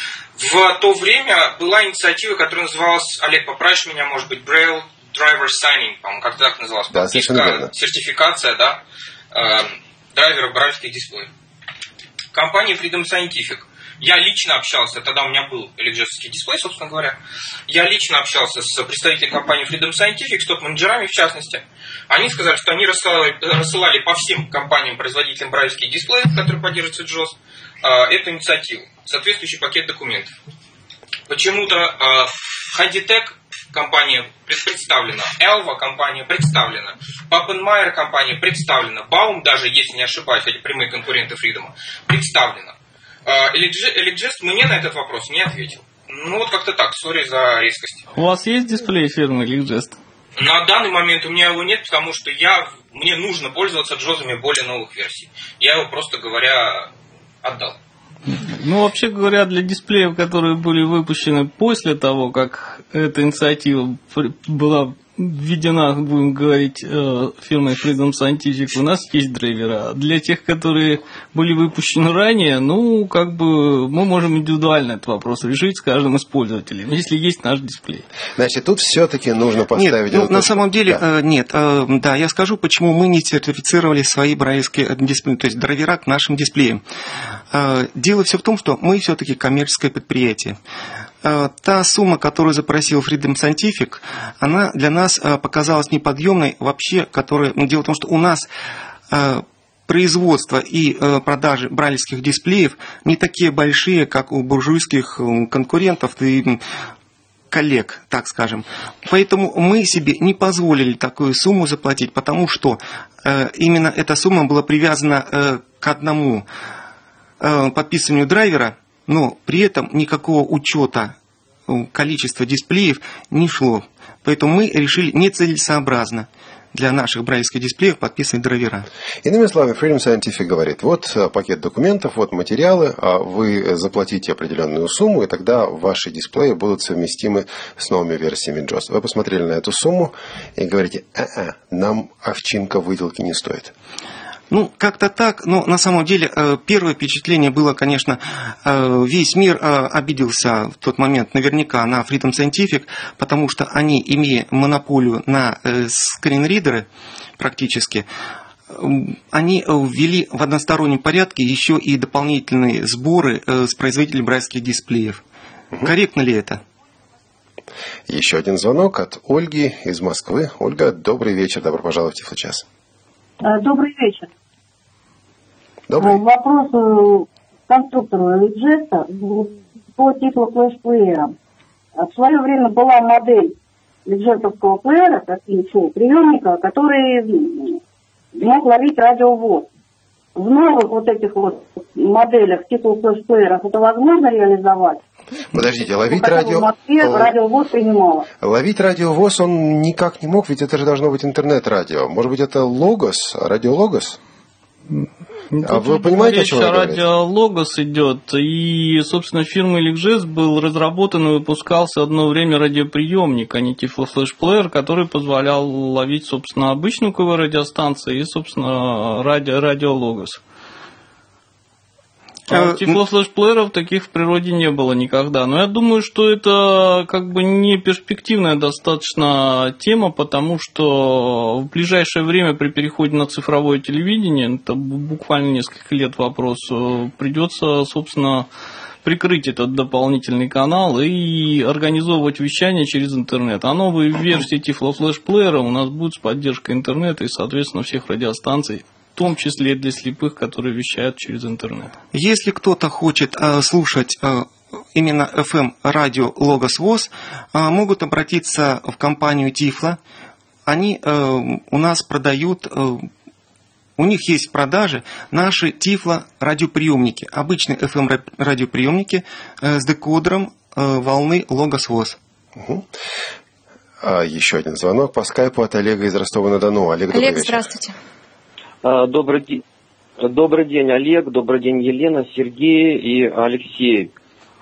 В то время была инициатива, которая называлась, Олег, поправишь меня, может быть, Braille Driver Signing, по-моему, как так называлась, да, подписка, сертификация, да, э, драйверов брайлевских дисплеев. Компания Freedom Scientific. Я лично общался, тогда у меня был Elecgest дисплей, собственно говоря. Я лично общался с представителями компании Freedom Scientific, с топ-менеджерами в частности. Они сказали, что они рассылали, рассылали по всем компаниям-производителям брайлевских дисплеев, которые поддерживаются джоз, э, эту инициативу, соответствующий пакет документов. Почему-то э, Haditech компания представлена, Elva компания представлена, Pappenmeier компания представлена, Baum даже, если не ошибаюсь, эти прямые конкуренты Freedom, представлена. Elecgest мне на этот вопрос не ответил. Ну вот как-то так, сори за резкость. У вас есть дисплей фирмы Elecgest? На данный момент у меня его нет, потому что я, мне нужно пользоваться джозами более новых версий. Я его, просто говоря, отдал. Ну, вообще говоря, для дисплеев, которые были выпущены после того, как эта инициатива была введена, будем говорить, фирмой Freedom Scientific, у нас есть драйвера. Для тех, которые были выпущены ранее, ну, как бы мы можем индивидуально этот вопрос решить с каждым использователем, если есть наш дисплей. Значит, тут все-таки нужно поставить... Нет, ну, на самом деле, да. э, нет. Э, да, я скажу, почему мы не сертифицировали свои брайлевские дисплеи, то есть драйвера к нашим дисплеям. Э, дело все в том, что мы все-таки коммерческое предприятие. Та сумма, которую запросил Freedom Scientific, она для нас показалась неподъемной вообще, которая, ну, дело в том, что у нас производство и продажи брайлевских дисплеев не такие большие, как у буржуйских конкурентов и коллег, так скажем. Поэтому мы себе не позволили такую сумму заплатить, потому что именно эта сумма была привязана к одному подписыванию драйвера, но при этом никакого учета количества дисплеев не шло. Поэтому мы решили нецелесообразно для наших брайлевских дисплеев подписывать драйвера. Иными словами, Freedom Scientific говорит, вот пакет документов, вот материалы, вы заплатите определенную сумму, и тогда ваши дисплеи будут совместимы с новыми версиями джоз. Вы посмотрели на эту сумму и говорите, а-а, нам овчинка выделки не стоит. Ну, как-то так, но на самом деле первое впечатление было, конечно, весь мир обиделся в тот момент наверняка на Freedom Scientific, потому что они, имея монополию на скринридеры практически, они ввели в одностороннем порядке еще и дополнительные сборы с производителей брайлевских дисплеев. Угу. Корректно ли это? Еще один звонок от Ольги из Москвы. Ольга, добрый вечер, добро пожаловать в Тифлочас. Добрый вечер. Добрый. Вопрос конструктору Elecgest по тифлофлешплеерам. В свое время была модель Elecgest'овского плеера, как приемника, который мог ловить радиовоз. В новых вот этих вот моделях тифлофлешплееров это возможно реализовать? Подождите, ловить ну, радио... в Москве радиовоз принимала. Ловить радиовоз он никак не мог, ведь это же должно быть интернет-радио. Может быть, это Логос, радио Логос? Ну, а вы понимаете, о чем я говорю? Радио Логос идет, и, собственно, фирмой Elecgest был разработан и выпускался одно время радиоприемник, а не тифлофлешплеер, который позволял ловить, собственно, обычную КВ-радиостанцию и, собственно, радио, радио Логос. А тифлофлешплееров таких в природе не было никогда. Но я думаю, что это как бы не перспективная достаточно тема, потому что в ближайшее время при переходе на цифровое телевидение, это буквально несколько лет вопрос, придется, собственно, прикрыть этот дополнительный канал и организовывать вещание через интернет. А новые версии тифлофлешплеера у нас будут с поддержкой интернета и, соответственно, всех радиостанций, в том числе для слепых, которые вещают через интернет. Если кто-то хочет э, слушать э, именно эф эм-радио Логос ВОС, э, могут обратиться в компанию Тифло. Они э, у нас продают, э, у них есть в продаже наши Тифло радиоприемники, обычные эф эм-радиоприемники э, с декодером э, волны Логос ВОС. Угу. А еще один звонок по скайпу от Олега из Ростова-на-Дону. Олег, добрый Олег, вечер. здравствуйте. Добрый день. Добрый день, Олег, добрый день, Елена, Сергей и Алексей.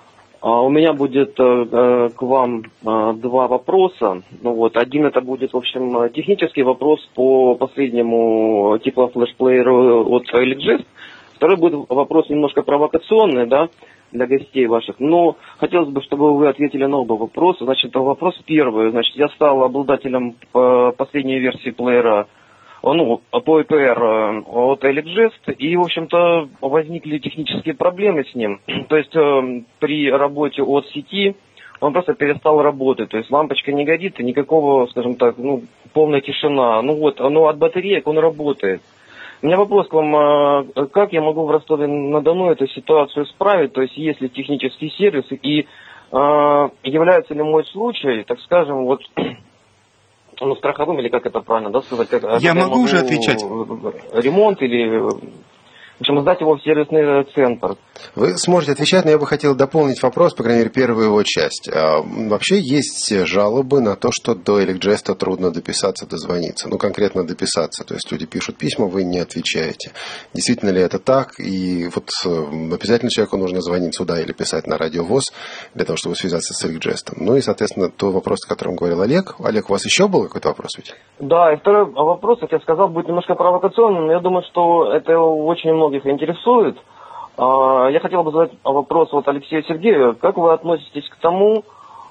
У меня будет к вам два вопроса. Ну, вот, один это будет, в общем, технический вопрос по последнему тифлофлешплееру от Эликджест. Второй будет вопрос немножко провокационный, да, для гостей ваших. Но хотелось бы, чтобы вы ответили на оба вопроса. Значит, вопрос первый. Значит, я стал обладателем последней версии плеера, ну, по и пи ар от Эликджест, и, в общем-то, возникли технические проблемы с ним. То есть э, при работе от сети он просто перестал работать, то есть лампочка не годит, и никакого, скажем так, ну, полная тишина. Ну вот, но от батареек он работает. У меня вопрос к вам, э, как я могу в Ростове-на-Дону эту ситуацию исправить, то есть есть ли технический сервис, и э, является ли мой случай, так скажем, вот... Ну, страховым, или как это правильно, да, сказать? Как, я могу, могу уже отвечать. Ремонт или... В общем, сдать его в сервисный центр. Вы сможете отвечать, но я бы хотел дополнить вопрос, по крайней мере, первую его часть. А, вообще есть жалобы на то, что до Эликджеста трудно дописаться, дозвониться. Ну, конкретно дописаться. То есть люди пишут письма, вы не отвечаете. Действительно ли это так? И вот обязательно человеку нужно звонить сюда или писать на Радио ВОС для того, чтобы связаться с Эликджестом. Ну и, соответственно, то вопрос, о котором говорил Олег. Олег, у вас еще был какой-то вопрос ведь? Да, и второй вопрос, как я сказал, будет немножко провокационным, но я думаю, что это очень много их интересует. Я хотел бы задать вопрос вот Алексею Сергею. Как вы относитесь к тому,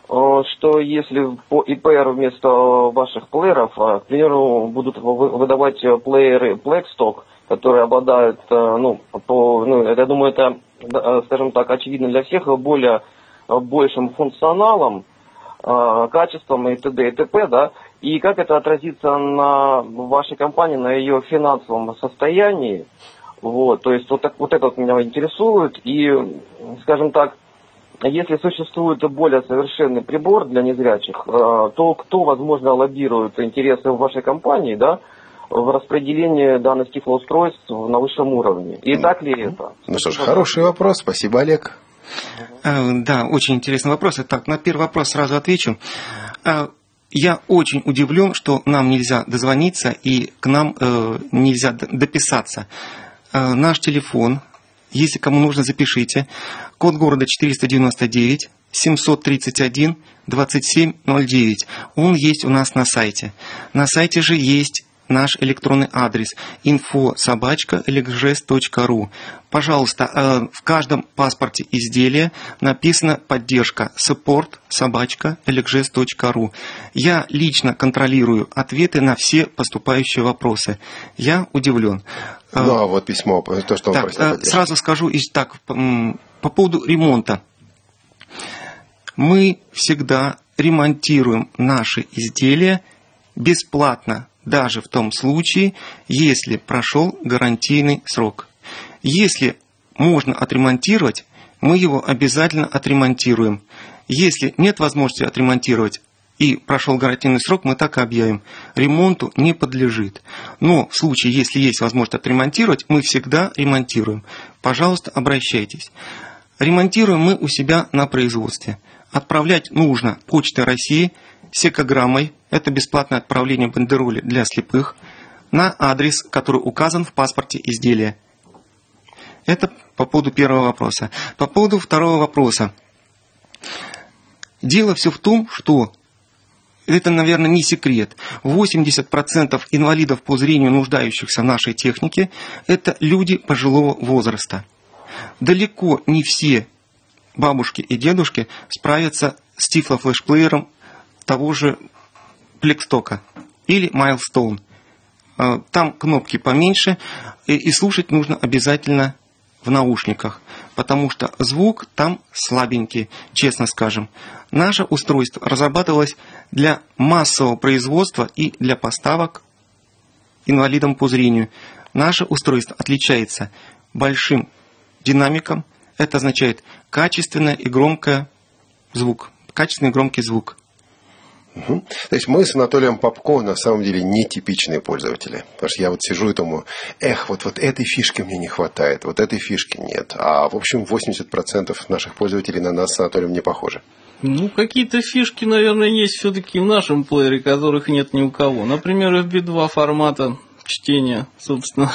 что если по и пи ар вместо ваших плееров, к примеру, будут выдавать плееры Blackstock, которые обладают, ну, по, ну, я думаю, это, скажем так, очевидно для всех, более большим функционалом, качеством и т.д. и т.п., да, и как это отразится на вашей компании, на ее финансовом состоянии. Вот, то есть вот, так, вот это вот меня интересует. И, скажем так, если существует более совершенный прибор для незрячих, то кто, возможно, лоббирует интересы в вашей компании, да, в распределении данных тифлоустройств на высшем уровне? И так ли это? Ну что ж, хороший вопрос. Спасибо, Олег. Да, очень интересный вопрос. Итак, на первый вопрос сразу отвечу. Я очень удивлен, что нам нельзя дозвониться и к нам э, нельзя дописаться. Э, наш телефон, если кому нужно, запишите. Код города четыреста девяносто девять семьсот тридцать один двадцать семь ноль девять. Он есть у нас на сайте. На сайте же есть наш электронный адрес инфо собака эликджест точка ру. Пожалуйста, в каждом паспорте изделия написано поддержка support собака эликджест точка ру. Я лично контролирую ответы на все поступающие вопросы. Я удивлен. Ну, а вот письмо, то, что он так, просил поддержки. Сразу скажу так, по поводу ремонта. Мы всегда ремонтируем наши изделия бесплатно, даже в том случае, если прошел гарантийный срок. Если можно отремонтировать, мы его обязательно отремонтируем. Если нет возможности отремонтировать и прошел гарантийный срок, мы так и объявим. Ремонту не подлежит. Но в случае, если есть возможность отремонтировать, мы всегда ремонтируем. Пожалуйста, обращайтесь. Ремонтируем мы у себя на производстве. Отправлять нужно Почтой России секограммой, это бесплатное отправление бандероли для слепых, на адрес, который указан в паспорте изделия. Это по поводу первого вопроса. По поводу второго вопроса. Дело все в том, что это, наверное, не секрет. восемьдесят процентов инвалидов по зрению, нуждающихся в нашей технике, это люди пожилого возраста. Далеко не все бабушки и дедушки справятся с тифлофлешплеером того же Blackstock или Milestone. Там кнопки поменьше, и слушать нужно обязательно в наушниках, потому что звук там слабенький, честно скажем. Наше устройство разрабатывалось для массового производства и для поставок инвалидам по зрению. Наше устройство отличается большим динамиком, это означает качественный и громкий звук, качественный и громкий звук. Угу. То есть мы с Анатолием Попко на самом деле нетипичные пользователи. Потому что я вот сижу и думаю, эх, вот, вот этой фишки мне не хватает, вот этой фишки нет. А в общем восемьдесят процентов наших пользователей на нас с Анатолием не похожи. Ну, какие-то фишки, наверное, есть все-таки в нашем плеере, которых нет ни у кого. Например, эф би два формата чтения, собственно.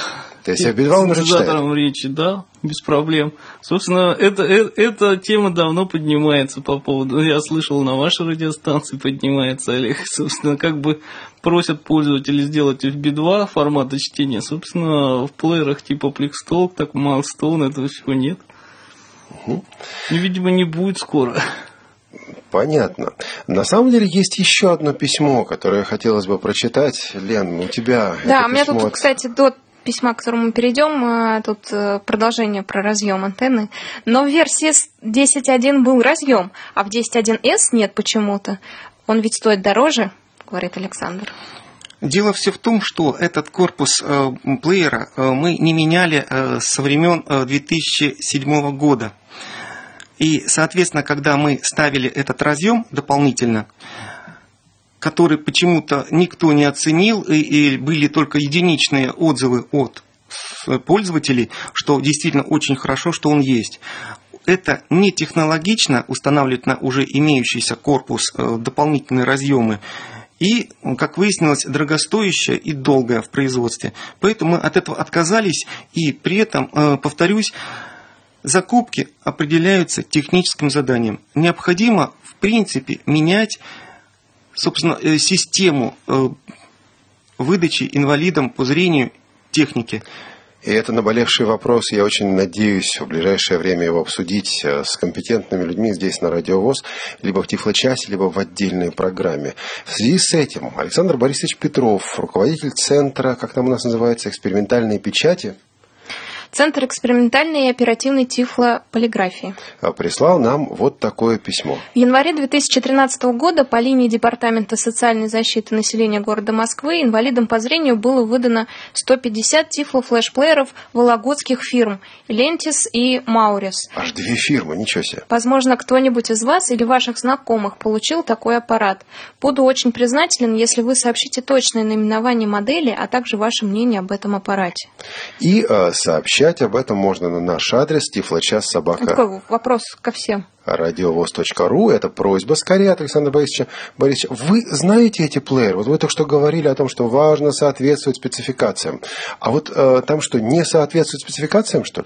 То есть в би два он уже читает? Синтезатором речи, да, без проблем. Собственно, это, это, эта тема давно поднимается по поводу... Я слышал, на вашей радиостанции поднимается, Олег. Собственно, как бы просят пользователей сделать эф би два формата чтения. Собственно, в плеерах типа Plextalk, так Milestone, этого всего нет. Угу. И, видимо, не будет скоро. Понятно. На самом деле есть еще одно письмо, которое хотелось бы прочитать. Лен, у тебя... Да, у меня письмо... тут, кстати, до письма, к которому мы перейдем, тут продолжение про разъем антенны. Но в версии десять точка один был разъем, а в десять точка один эс нет почему-то. Он ведь стоит дороже, говорит Александр. Дело все в том, что этот корпус э, плеера э, мы не меняли э, со времен э, две тысячи седьмого года. И, соответственно, когда мы ставили этот разъем дополнительно, который почему-то никто не оценил, и, и были только единичные отзывы от пользователей, что действительно очень хорошо, что он есть. Это не технологично устанавливать на уже имеющийся корпус э, дополнительные разъемы. И, как выяснилось, дорогостоящее и долгое в производстве. Поэтому мы от этого отказались, и при этом, э, повторюсь, закупки определяются техническим заданием. Необходимо, в принципе, менять, собственно, систему выдачи инвалидам по зрению техники. И это наболевший вопрос. Я очень надеюсь в ближайшее время его обсудить с компетентными людьми здесь на Радио ВОС, либо в Тифлочасе, либо в отдельной программе. В связи с этим Александр Борисович Петров, руководитель Центра, как там у нас называется, экспериментальной печати, Центр экспериментальной и оперативной тифлополиграфии, прислал нам вот такое письмо. В январе две тысячи тринадцатого года по линии Департамента социальной защиты населения города Москвы инвалидам по зрению было выдано сто пятьдесят тифло-флешплееров вологодских фирм Ленtis и Маурис. Аж две фирмы, ничего себе. Возможно, кто-нибудь из вас или ваших знакомых получил такой аппарат. Буду очень признателен, если вы сообщите точное наименование модели, а также ваше мнение об этом аппарате. И э, сообщать об этом можно на наш адрес тифлочас собака. Такой вопрос ко всем. радиовоз точка ру. Это просьба скорее от Александра Борисовича. Борисовича, вы знаете эти плееры? Вот вы только что говорили о том, что важно соответствовать спецификациям. А вот э, там что, не соответствует спецификациям, что ли?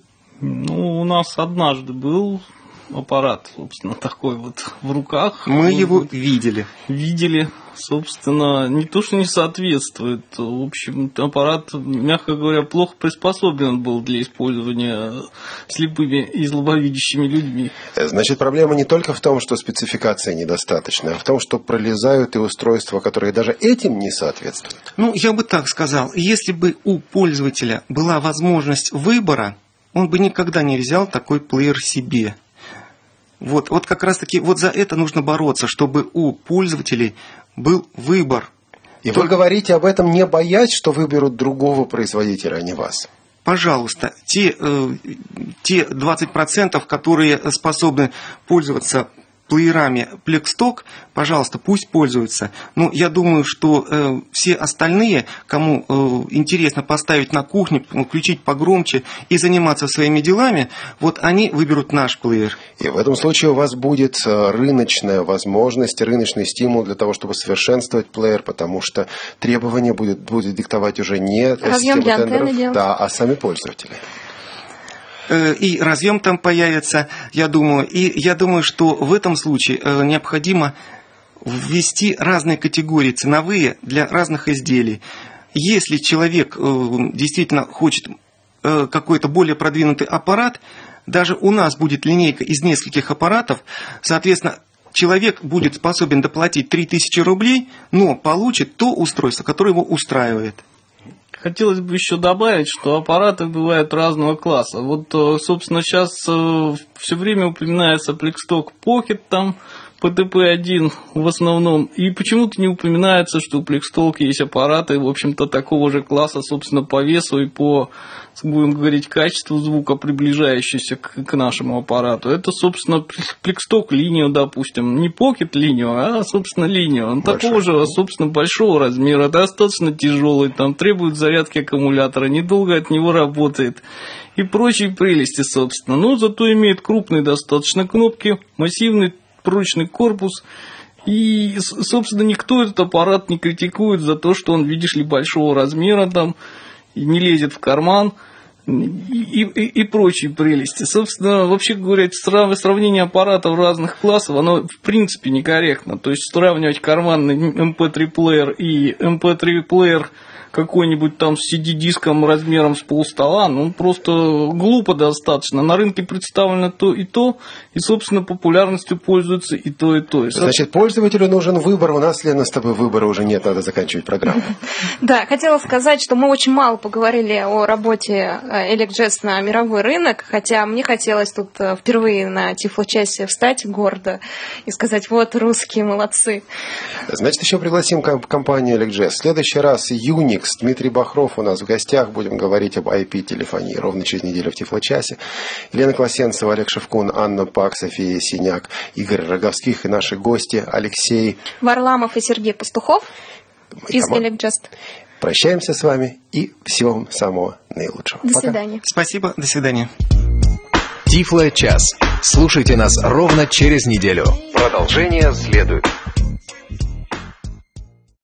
Ну, у нас однажды был аппарат, собственно, такой вот в руках. Мы его видели. Видели. Собственно, не то, что не соответствует. В общем, аппарат, мягко говоря, плохо приспособлен был для использования слепыми и слабовидящими людьми. Значит, проблема не только в том, что спецификация недостаточна, а в том, что пролезают и устройства, которые даже этим не соответствуют. Ну, я бы так сказал. Если бы у пользователя была возможность выбора, он бы никогда не взял такой плеер себе. Вот, вот как раз-таки вот за это нужно бороться, чтобы у пользователей был выбор. И Только... вы говорите об этом, не боясь, что выберут другого производителя, а не вас. Пожалуйста, те, э, те двадцать процентов, которые способны пользоваться плеерами Plextalk, пожалуйста, пусть пользуются. Но я думаю, что э, все остальные, кому э, интересно поставить на кухне, включить погромче и заниматься своими делами, вот они выберут наш плеер. И в этом случае у вас будет рыночная возможность, рыночный стимул для того, чтобы совершенствовать плеер, потому что требования будет, будет диктовать уже не система тендеров, да, а сами пользователи. И разъем там появится, я думаю. И я думаю, что в этом случае необходимо ввести разные категории ценовые для разных изделий. Если человек действительно хочет какой-то более продвинутый аппарат, даже у нас будет линейка из нескольких аппаратов, соответственно, человек будет способен доплатить три тысячи рублей, но получит то устройство, которое его устраивает. Хотелось бы еще добавить, что аппараты бывают разного класса. Вот, собственно, сейчас все время упоминается Plextalk Pocket, там, пи ти пи один в основном. И почему-то не упоминается, что у Plextalk есть аппараты, в общем-то, такого же класса, собственно, по весу и по, будем говорить, качеству звука, приближающийся к, к нашему аппарату. Это, собственно, Plextalk Lineo, допустим. Не Pocket Lineo, а, собственно, Lineo. Он Большой. Такого же, собственно, большого размера, достаточно тяжелый, там требует зарядки аккумулятора, недолго от него работает. И прочие прелести, собственно. Но зато имеет крупные достаточно кнопки, массивный прочный корпус. И, собственно, никто этот аппарат не критикует за то, что он, видишь ли, большого размера там. не лезет в карман и, и, и прочие прелести. Собственно, вообще говоря, сравнение аппаратов разных классов, оно в принципе некорректно. То есть сравнивать карманный эм пэ три плеер и эм пэ три плеер какой-нибудь там с си ди-диском размером с полстола, ну, просто глупо достаточно. На рынке представлено то и то, и, собственно, популярностью пользуются и то, и то. И, Значит, пользователю нужен выбор. У нас, Лена, с тобой выбора уже нет, надо заканчивать программу. Да, хотела сказать, что мы очень мало поговорили о работе Elecjazz на мировой рынок, хотя мне хотелось тут впервые на Тифло-часе встать гордо и сказать, вот, русские молодцы. Значит, еще пригласим компанию Elecjazz. В следующий раз Unix. Дмитрий Бахров у нас в гостях. Будем говорить об ай пи-телефонии ровно через неделю в Тифло-часе. Елена Класенцева, Олег Шевкун, Анна Пак, София Синяк, Игорь Роговских и наши гости Алексей Варламов и Сергей Пастухов из Elecjazz. Прощаемся с вами и всего вам самого наилучшего. До Пока. свидания. Спасибо, до свидания. Тифло-час. Слушайте нас ровно через неделю. Продолжение следует.